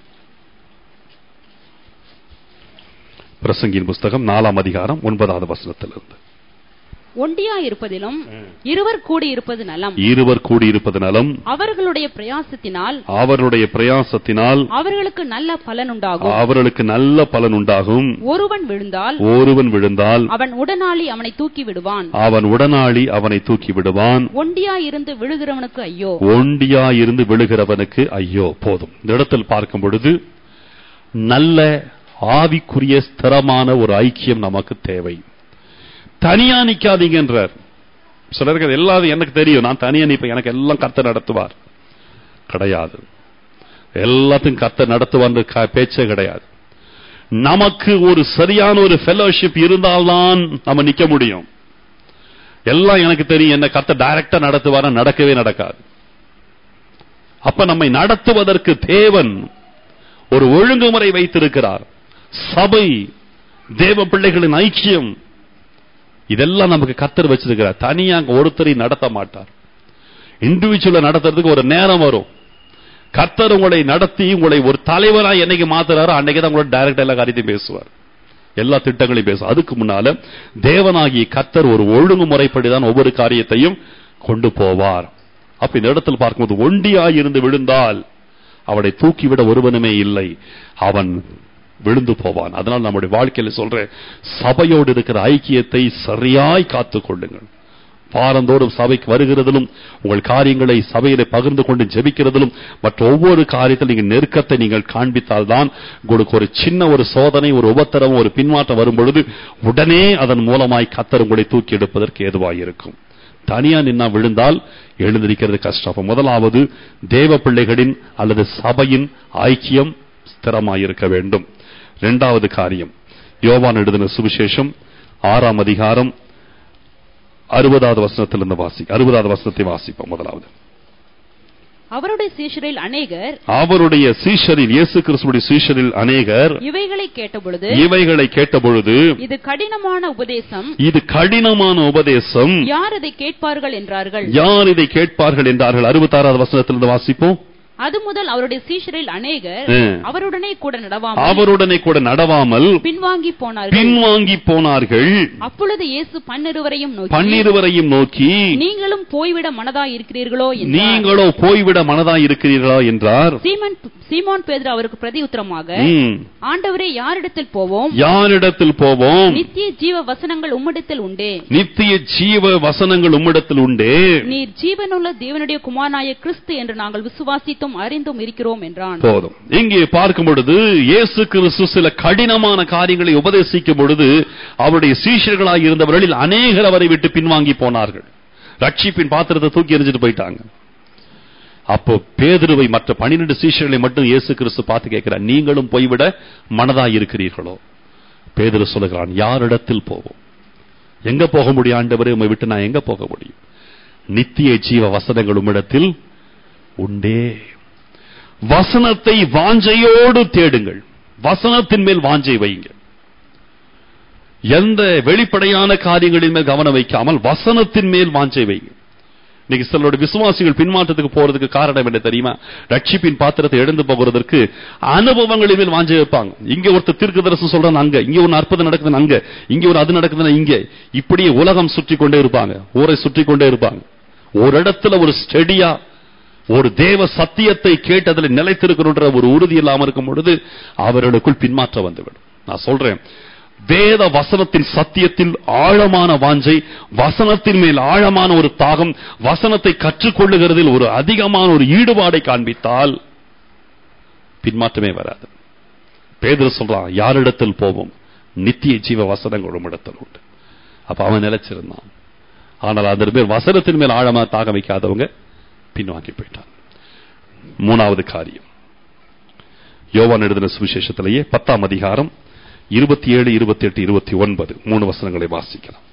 Speaker 1: பிரசங்கியின் புஸ்தகம் நாலாம் அதிகாரம் ஒன்பதாவது வசனத்திலிருந்து.
Speaker 2: ஒண்டியா இருப்பதிலும் இருவர் கூடி இருப்பது நலம்.
Speaker 1: இருவர் கூடி இருப்பது நலம்.
Speaker 2: அவர்களுடைய பிரயாசத்தினால்
Speaker 1: அவர்களுடைய பிரயாசத்தினால்
Speaker 2: அவர்களுக்கு நல்ல பலன் உண்டாகும்.
Speaker 1: அவர்களுக்கு நல்ல பலன் உண்டாகும்.
Speaker 2: ஒருவன் விழுந்தால்
Speaker 1: ஒருவன் விழுந்தால்
Speaker 2: அவன் உடனாளி அவனை தூக்கி விடுவான்.
Speaker 1: அவன் உடனாளி அவனை தூக்கி விடுவான்.
Speaker 2: ஒண்டியா இருந்து விழுகிறவனுக்கு ஐயோ.
Speaker 1: ஒண்டியா இருந்து விழுகிறவனுக்கு ஐயோ. போதும். இந்த இடத்தில் பார்க்கும் பொழுது நல்ல ஆவிக்குரிய ஸ்திரமான ஒரு ஐக்கியம் நமக்கு தேவை. தனியா நிக்காதீங்க என்றார். சிலருக்கு எல்லாரும் எனக்கு தெரியும், நான் தனியா நிப்பேன், எனக்கு எல்லாம் கர்த்தர் நடத்துவார். கிடையாது. எல்லாத்தையும் கர்த்தர் நடத்துவார் பேச்சே கிடையாது. நமக்கு ஒரு சரியான ஒரு ஃபெலோஷிப் இருந்தால்தான் நம்ம நிக்க முடியும். எல்லாம் எனக்கு தெரியும், என்ன கர்த்தர் டைரக்டா நடத்துவார், நடக்கவே நடக்காது. அப்ப நம்மை நடத்துவதற்கு தேவன் ஒரு ஒழுங்குமுறை வைத்திருக்கிறார். சபை, தேவ பிள்ளைகளின் ஐக்கியம், இதெல்லாம் நமக்கு கர்த்தர் வச்சிருக்கிறார். தனியா ஒருத்தரை நடத்த மாட்டார். இண்டிவிஜுவலா நடத்துறதுக்கு ஒரு நேரம் வரும். கர்த்தர் உங்களை நடத்தி உங்களை ஒரு தலைவராக என்னைக்கு மாத்துறாரோ அன்னைக்கு தான் உங்களோட டைரக்டா எல்லா காரியத்தையும் பேசுவார், எல்லா திட்டங்களையும் பேசுவார். அதுக்கு முன்னால தேவனாகிய கர்த்தர் ஒரு ஒழுங்குமுறைப்படிதான் ஒவ்வொரு காரியத்தையும் கொண்டு போவார். அப்ப இந்த இடத்தில் பார்க்கும்போது ஒண்டியாய் இருந்து விழுந்தால் அவனை தூக்கிவிட ஒருவனுமே இல்லை, அவன் விழுந்து போவான். அதனால் நம்முடைய வாழ்க்கையில சொல்ற சபையோடு இருக்கிற ஐக்கியத்தை சரியாய் காத்துக் கொள்ளுங்கள். வாரந்தோறும் சபைக்கு வருகிறதிலும், உங்கள் காரியங்களை சபையில பகிர்ந்து கொண்டு ஜெபிக்கிறதிலும், மற்ற ஒவ்வொரு காரியத்தில் நீங்கள் நெருக்கத்தை நீங்கள் காண்பித்தால்தான் உங்களுக்கு ஒரு சின்ன ஒரு சோதனை, ஒரு உபத்திரவம், ஒரு பின்மாற்றம் வரும் பொழுது உடனே அதன் மூலமாய் கர்த்தர் உங்களை தூக்கி எடுப்பதற்கு ஏதுவாக இருக்கும். தனியா நின்னா விழுந்தால் எழுந்திருக்கிறது கஷ்டம். முதலாவது தேவ பிள்ளைகளின் அல்லது சபையின் ஐக்கியம் ஸ்திரமாயிருக்க வேண்டும். இரண்டாவது காரியம், யோவான் எழுதின சுவிசேஷம் ஆறாம் அதிகாரம் அறுபதாவது வசனத்திலிருந்து வாசி அறுபதாவது வசனத்தை வாசிப்போம். முதலாவது,
Speaker 2: அவருடைய சீஷரில் அநேகர்
Speaker 1: அவருடைய சீஷரில் இயேசு கிறிஸ்துவின் சீஷரில் அநேகர்
Speaker 2: இவைகளை கேட்டபொழுது
Speaker 1: இவைகளை கேட்டபொழுது
Speaker 2: இது கடினமான உபதேசம்,
Speaker 1: இது கடினமான உபதேசம்,
Speaker 2: யார் இதை கேட்பார்கள் என்றார்கள்.
Speaker 1: யார் இதை கேட்பார்கள் என்றார்கள். அறுபத்தாறாவது வசனத்திலிருந்து வாசிப்போம்.
Speaker 2: அது முதல் அவருடைய சீஷரில் அநேகர் அவருடனே கூட நடவாமல்
Speaker 1: அவருடனே கூட நடவாமல்
Speaker 2: பின்வாங்கி போனார்கள்
Speaker 1: பின்வாங்கி போனார்கள்.
Speaker 2: அப்பொழுது இயேசு பன்னிருவரையும் நோக்கி
Speaker 1: பன்னிருவரையும் நோக்கி
Speaker 2: நீங்களும் போய்விட மனதாய் இருக்கிறீர்களோ என்றார்.
Speaker 1: நீங்களோ போய்விட மனதாய் இருக்கிறீர்களா என்றார்.
Speaker 2: சீமோன் சீமோன் பேதுரு அவருக்கு பிரதியுத்தரமாக, ஆண்டவரே, யாரிடத்தில் போவோம்?
Speaker 1: யாரிடத்தில் போவோம்?
Speaker 2: நித்திய ஜீவ வசனங்கள் உம்மிடத்தில் உண்டே.
Speaker 1: நித்திய ஜீவ வசனங்கள் உம்மிடத்தில் உண்டே.
Speaker 2: நீர் ஜீவனுள்ள தேவனுடைய குமாரனாய கிறிஸ்து என்று நாங்கள் விசுவாசித்தும் அறிந்தும் இருக்கிறோம் என்றான்.
Speaker 1: போதும். இங்கே பார்க்கும் பொழுது இயேசு கிறிஸ்து சில கடினமான காரியங்களை உபதேசிக்கும் பொழுது அவருடைய சீஷர்களாக இருந்தவர்களில் அநேகர் அவரை விட்டு பின்வாங்கி போனார்கள். ரட்சிப்பின் பாத்திரத்தை தூக்கி எறிஞ்சிட்டு போயிட்டாங்க. அப்போ பேதுருவை, மற்ற பன்னிரண்டு சீஷர்களை மட்டும் இயேசு கிறிஸ்து பார்த்து கேட்கிறார், நீங்களும் போய்விட மனதாய் இருக்கிறீர்களோ? பேதுரு சொல்லுகிறான், யாரிடத்தில் போவோம்? எங்க போக முடியும் ஆண்டவரே, உம்மை விட்டு நான் எங்க போக முடியும்? நித்திய ஜீவ வசனங்கள் உம்மிடத்தில் உண்டே. வசனத்தை வாஞ்சையோடு தேடுங்கள். வசனத்தின் மேல் வாஞ்சை வைங்க. எந்த வெளிப்படையான காரியங்களின் மேல் கவனம் வைக்காமல் வசனத்தின் மேல் வாஞ்சை வைங்க. இன்னைக்கு சிலருடைய விசுவாசிகள் பின்மாற்றத்துக்கு போறதுக்கு காரணம் என்ன தெரியுமா? ரட்சிப்பின் பாத்திரத்தை எழுந்து போகிறதற்கு அனுபவங்களின் மேல் வாஞ்சை வைப்பாங்க. இங்க ஒருத்தர் தீர்க்கதரிசனம் சொல்றாங்க, அங்க இங்க ஒரு அற்புதம் நடக்குதுன்னு அங்க, இங்க ஒரு அது நடக்குதுன்னு இங்க, இப்படியே உலகம் சுற்றி கொண்டே இருப்பாங்க, ஊரை சுற்றி கொண்டே இருப்பாங்க. ஒரு இடத்துல ஒரு ஸ்டெடியா ஒரு தேவ சத்தியத்தை கேட்டதில் நிலைத்திருக்கிற ஒரு உறுதி இல்லாமல் இருக்கும் பொழுது அவர்களுக்குள் பின்மாற்றம் வந்துவிடும். நான் சொல்றேன், வேத வசனத்தின் சத்தியத்தில் ஆழமான வாஞ்சை, வசனத்தின் மேல் ஆழமான ஒரு தாகம், வசனத்தை கற்றுக்கொள்ளுகிறதில் ஒரு அதிகமான ஒரு ஈடுபாடை காண்பித்தால் பின்மாற்றமே வராது. பேதுரு சொல்றான், யாரிடத்தில் போவோம்? நித்திய ஜீவ வசனங்களும் இடத்தில் உண்டு. அப்ப அவன் நிலைச்சிருந்தான். ஆனால் அதன் பேர் வசனத்தின் மேல் ஆழமா தாக வைக்காதவங்க பின்வாங்கி போயிட்டான். மூணாவது காரியம், யோவான் எழுதின சுவிசேஷத்திலேயே பத்தாம் அதிகாரம் இருபத்தி ஏழு இருபத்தி எட்டு இருபத்தி ஒன்பது மூணு வசனங்களை வாசிக்கலாம்.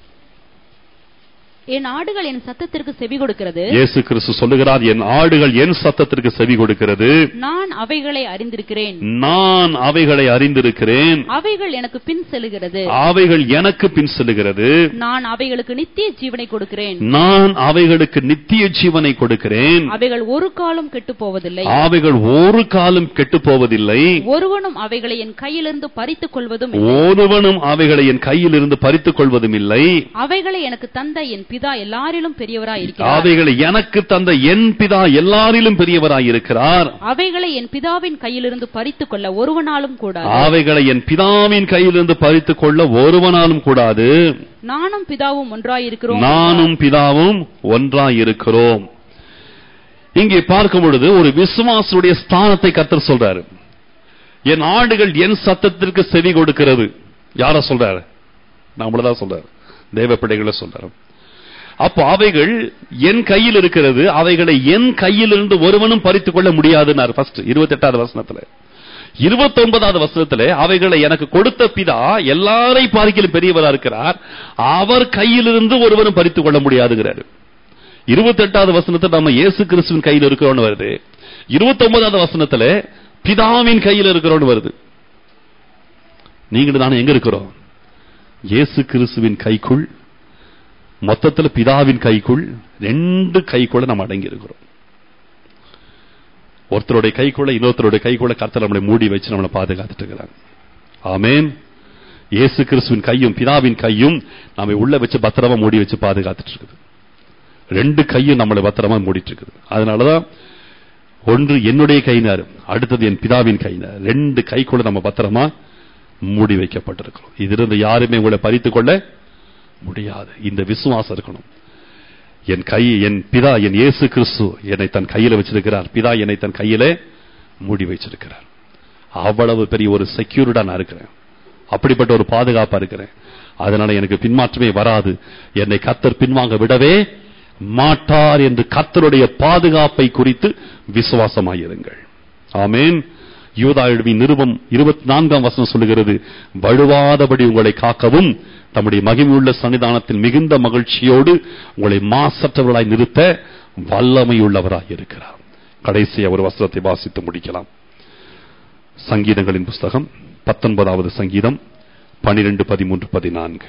Speaker 2: என் ஆடுகள் என் சத்தத்திற்கு செவி கொடுக்கிறது.
Speaker 1: இயேசு கிறிஸ்து சொல்லுகிறார், என் ஆடுகள் என் சத்தத்திற்கு செவி கொடுக்கிறது.
Speaker 2: நான் அவைகளை அறிந்திருக்கிறேன்.
Speaker 1: நான் அவைகளை அறிந்திருக்கிறேன்.
Speaker 2: அவைகள் எனக்கு பின் செல்லுகிறது.
Speaker 1: அவைகள் எனக்கு பின் செல்லுகிறது.
Speaker 2: நான் அவைகளுக்கு நித்திய ஜீவனை கொடுக்கிறேன்.
Speaker 1: நான் அவைகளுக்கு நித்திய ஜீவனை கொடுக்கிறேன்.
Speaker 2: அவைகள் ஒரு காலம் கெட்டு போவதில்லை.
Speaker 1: அவைகள் ஒரு காலம் கெட்டு போவதில்லை.
Speaker 2: ஒருவனும் அவைகளை என் கையிலிருந்து பறித்துக் கொள்வதும்
Speaker 1: ஒருவனும் அவைகளை என் கையிலிருந்து பறித்துக் கொள்வதும் இல்லை.
Speaker 2: அவைகளை எனக்கு தந்த என் பிதா எல்லாரிலும் பெரியவராய் இருக்கிறார்.
Speaker 1: அவைகளை எனக்கு தந்த என் பிதா எல்லாரிலும் பெரியவராய் இருக்கிறார்.
Speaker 2: அவைகளை என் பிதாவின் கையிலிருந்து பறித்துக் கொள்ள ஒருவனாலும் கூடாது.
Speaker 1: அவைகளை என் பிதாவின் கையிலிருந்து பறித்துக் கொள்ள ஒருவனாலும் கூடாது.
Speaker 2: நானும் பிதாவும் ஒன்றாயிருக்கிறோம்.
Speaker 1: நானும் பிதாவும் ஒன்றாயிருக்கிறோம். இங்கே பார்க்கும் பொழுது ஒரு விசுவாசுடைய ஸ்தானத்தை கர்த்தர் சொல்றாரு. என் ஆடுகள் என் சத்தத்திற்கு செவி கொடுக்கிறது. யார சொல்றாரு? நம்மளதான் சொல்றாரு, தேவ பிள்ளைகளை சொல்றாரு. அப்போ அவைகள் என் கையில் இருக்கிறது. அவைகளை என் கையிலிருந்து ஒருவனும் பறித்துக் கொள்ள முடியாது. இருபத்தி எட்டாவது வசனத்துல, இருபத்தி ஒன்பதாவது வசனத்துல அவைகளை எனக்கு கொடுத்த பிதா எல்லாரை பார்க்கிலும் பெரியவரா இருக்கிறார், அவர் கையிலிருந்து ஒருவனும் பறித்துக் கொள்ள முடியாதுங்கிறாரு. இருபத்தி எட்டாவது வசனத்துல நம்ம இயேசு கிறிஸ்துவின் கையில் இருக்கிறோன்னு வருது. இருபத்தி ஒன்பதாவது வசனத்துல பிதாவின் கையில் இருக்கிறோன்னு வருது. நீங்களும் தானே எங்க இருக்கிறோம்? இயேசு கிறிஸ்துவின் கைக்குள், மொத்தத்தில் பிதாவின் கைக்குள், ரெண்டு கைக்குள்ள நம்ம அடங்கி இருக்கிறோம். ஒருத்தருடைய கைக்குள்ள இன்னொருத்தருடைய கைக்குள்ள கர்த்தர் நம்மளை மூடி வச்சு நம்மளை பாதுகாத்துட்டு இருக்கிறாங்க. ஆமென். இயேசு கிறிஸ்துவின் கையும் பிதாவின் கையும் நம்மை உள்ள வச்சு பத்திரமா மூடி வச்சு பாதுகாத்துட்டு இருக்குது. ரெண்டு கையும் நம்மளை பத்திரமா மூடிட்டு இருக்குது. அதனாலதான் ஒன்று என்னுடைய கையினார், அடுத்தது என் பிதாவின் கையினார். ரெண்டு கைக்குள்ள நம்ம பத்திரமா மூடி வைக்கப்பட்டிருக்கிறோம். இதிலிருந்து யாருமே உங்களை பறித்துக் கொள்ள முடியாது. இந்த விசுவாசம் இருக்கணும். என் கை, என் பிதா, என் இயேசு கிறிஸ்து என்னை தன் கையில வச்சிருக்கிறார். பிதா என்னை தன் கையில மூடி வச்சிருக்கிறார். அவ்வளவு பெரிய ஒரு செக்யூரிட்டா நான் இருக்கிறேன். அப்படிப்பட்ட ஒரு பாதுகாப்பா இருக்கிறேன். அதனால எனக்கு பின்மாற்றமே வராது. என்னை கர்த்தர் பின்வாங்க விடவே மாட்டார் என்று கர்த்தருடைய பாதுகாப்பை குறித்து விசுவாசமாயிருங்கள். ஆமென். யூதா எழுதின நிருபம் இருபத்தி நான்காம் வசனம் சொல்லுகிறது, வழுவாதபடி உங்களை காக்கவும் தம்முடைய மகிமையுள்ள சன்னிதானத்தில் மிகுந்த மகிழ்ச்சியோடு உங்களை மாசற்றவர்களாய் நிறுத்த வல்லமையுள்ளவராய் இருக்கிறார். கடைசியாக ஒரு வசனத்தை வாசித்து முடிக்கலாம். சங்கீதங்களின் புஸ்தகம் பத்தொன்பதாவது சங்கீதம் பனிரெண்டு பதிமூன்று பதினான்கு.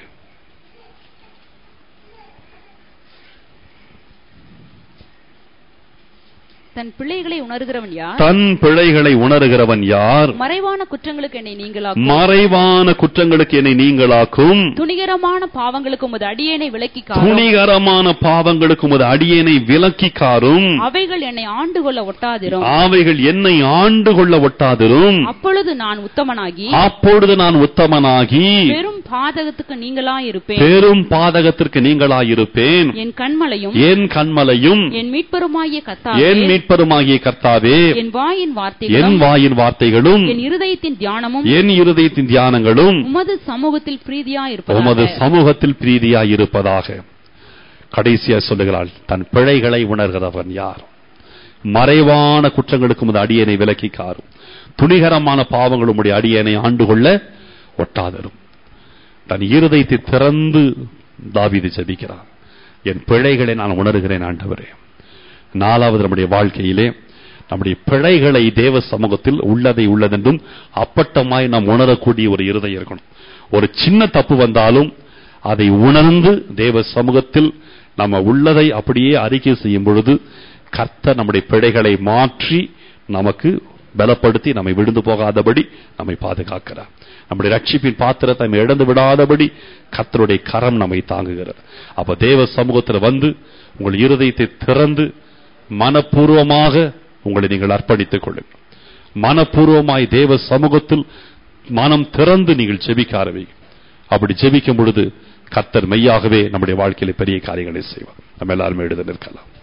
Speaker 2: தன் பிள்ளைகளை உணர்கிறவன் யார்?
Speaker 1: தன் பிள்ளைகளை உணர்கிறவன் யார்?
Speaker 2: மறைவான குற்றங்களுக்கு என்னை நீங்களாக்கும்.
Speaker 1: மறைவான குற்றங்களுக்கு என்னை நீங்களாக்கும்.
Speaker 2: துணிகரமான பாவங்களுக்கு உமது அடியேனை விலக்கி காரும்.
Speaker 1: துணிகரமான பாவங்களுக்கு உமது அடியேனை விலக்கி காரும்.
Speaker 2: அவைகள் என்னை ஆண்டு கொள்ள ஒட்டாதிரும்.
Speaker 1: அவைகள் என்னை ஆண்டு கொள்ள ஒட்டாதிரும்.
Speaker 2: அப்பொழுது நான் உத்தமனாகி
Speaker 1: அப்பொழுது நான் உத்தமனாகி
Speaker 2: பெரும் பாதகத்துக்கு நீங்களாயிருப்பேன்.
Speaker 1: பெரும் பாதகத்திற்கு நீங்களாயிருப்பேன்.
Speaker 2: என் கண்மலையும்
Speaker 1: என் கண்மலையும்
Speaker 2: என் மீட்பருமாகிய கர்த்தாவே,
Speaker 1: என் மீட்பருமாகிய கர்த்தாவே,
Speaker 2: என் வாயின் வார்த்தைகளும்
Speaker 1: என் வாயின் வார்த்தைகளும்
Speaker 2: என் இருதயத்தின் தியானமும்
Speaker 1: என் இருதயத்தின் தியானங்களும்
Speaker 2: உமது சமூகத்தில் பிரீதியாயிருப்பதாக.
Speaker 1: உமது சமூகத்தில் பிரீதியாயிருப்பதாக. கடைசியா சொல்லுகிறாள், தன் பிழைகளை உணர்கிறவன் யார்? மறைவான குற்றங்களுக்கு உமது அடியேனை விலக்கி காரும். துணிகரமான பாவங்கள் உம்முடைய அடியேனை ஆண்டு கொள்ள ஒட்டாதரும். தன் இருதயத்தை திறந்து தாவீது ஜெபிக்கிறார், என் பிழைகளை நான் உணர்கிறேன் ஆண்டவரே. நாலாவது, நம்முடைய வாழ்க்கையிலே நம்முடைய பிழைகளை தேவ சமூகத்தில் உள்ளதை உள்ளதென்றும் அப்பட்டமாய் நாம் உணரக்கூடிய ஒரு இருதயம் இருக்கணும். ஒரு சின்ன தப்பு வந்தாலும் அதை உணர்ந்து தேவ சமூகத்தில் நம்ம உள்ளதை அப்படியே அறிக்கை செய்யும் பொழுது கர்த்தர் நம்முடைய பிழைகளை மாற்றி நமக்கு பலப்படுத்தி நம்மை விழுந்து போகாதபடி நம்மை பாதுகாக்கிறார். நம்முடைய ரட்சிப்பின் பாத்திரத்தை நம்ம இழந்து விடாதபடி கர்த்தருடைய கரம் நம்மை தாங்குகிறார். அப்ப தேவ சமூகத்தில் வந்து உங்கள் இருதயத்தை திறந்து மனப்பூர்வமாக உங்களை நீங்கள் அர்ப்பணித்துக் கொள்ளுங்கள். மனப்பூர்வமாய் தேவ சமூகத்தில் மனம் திறந்து நீங்கள் ஜெபிக்க ஆரம்பிங்க. அப்படி ஜெபிக்கும் பொழுது கர்த்தர் மெய்யாகவே நம்முடைய வாழ்க்கையில பெரிய காரியங்களை செய்வார். நம்ம எல்லாருமே எழுத நிற்கலாம்.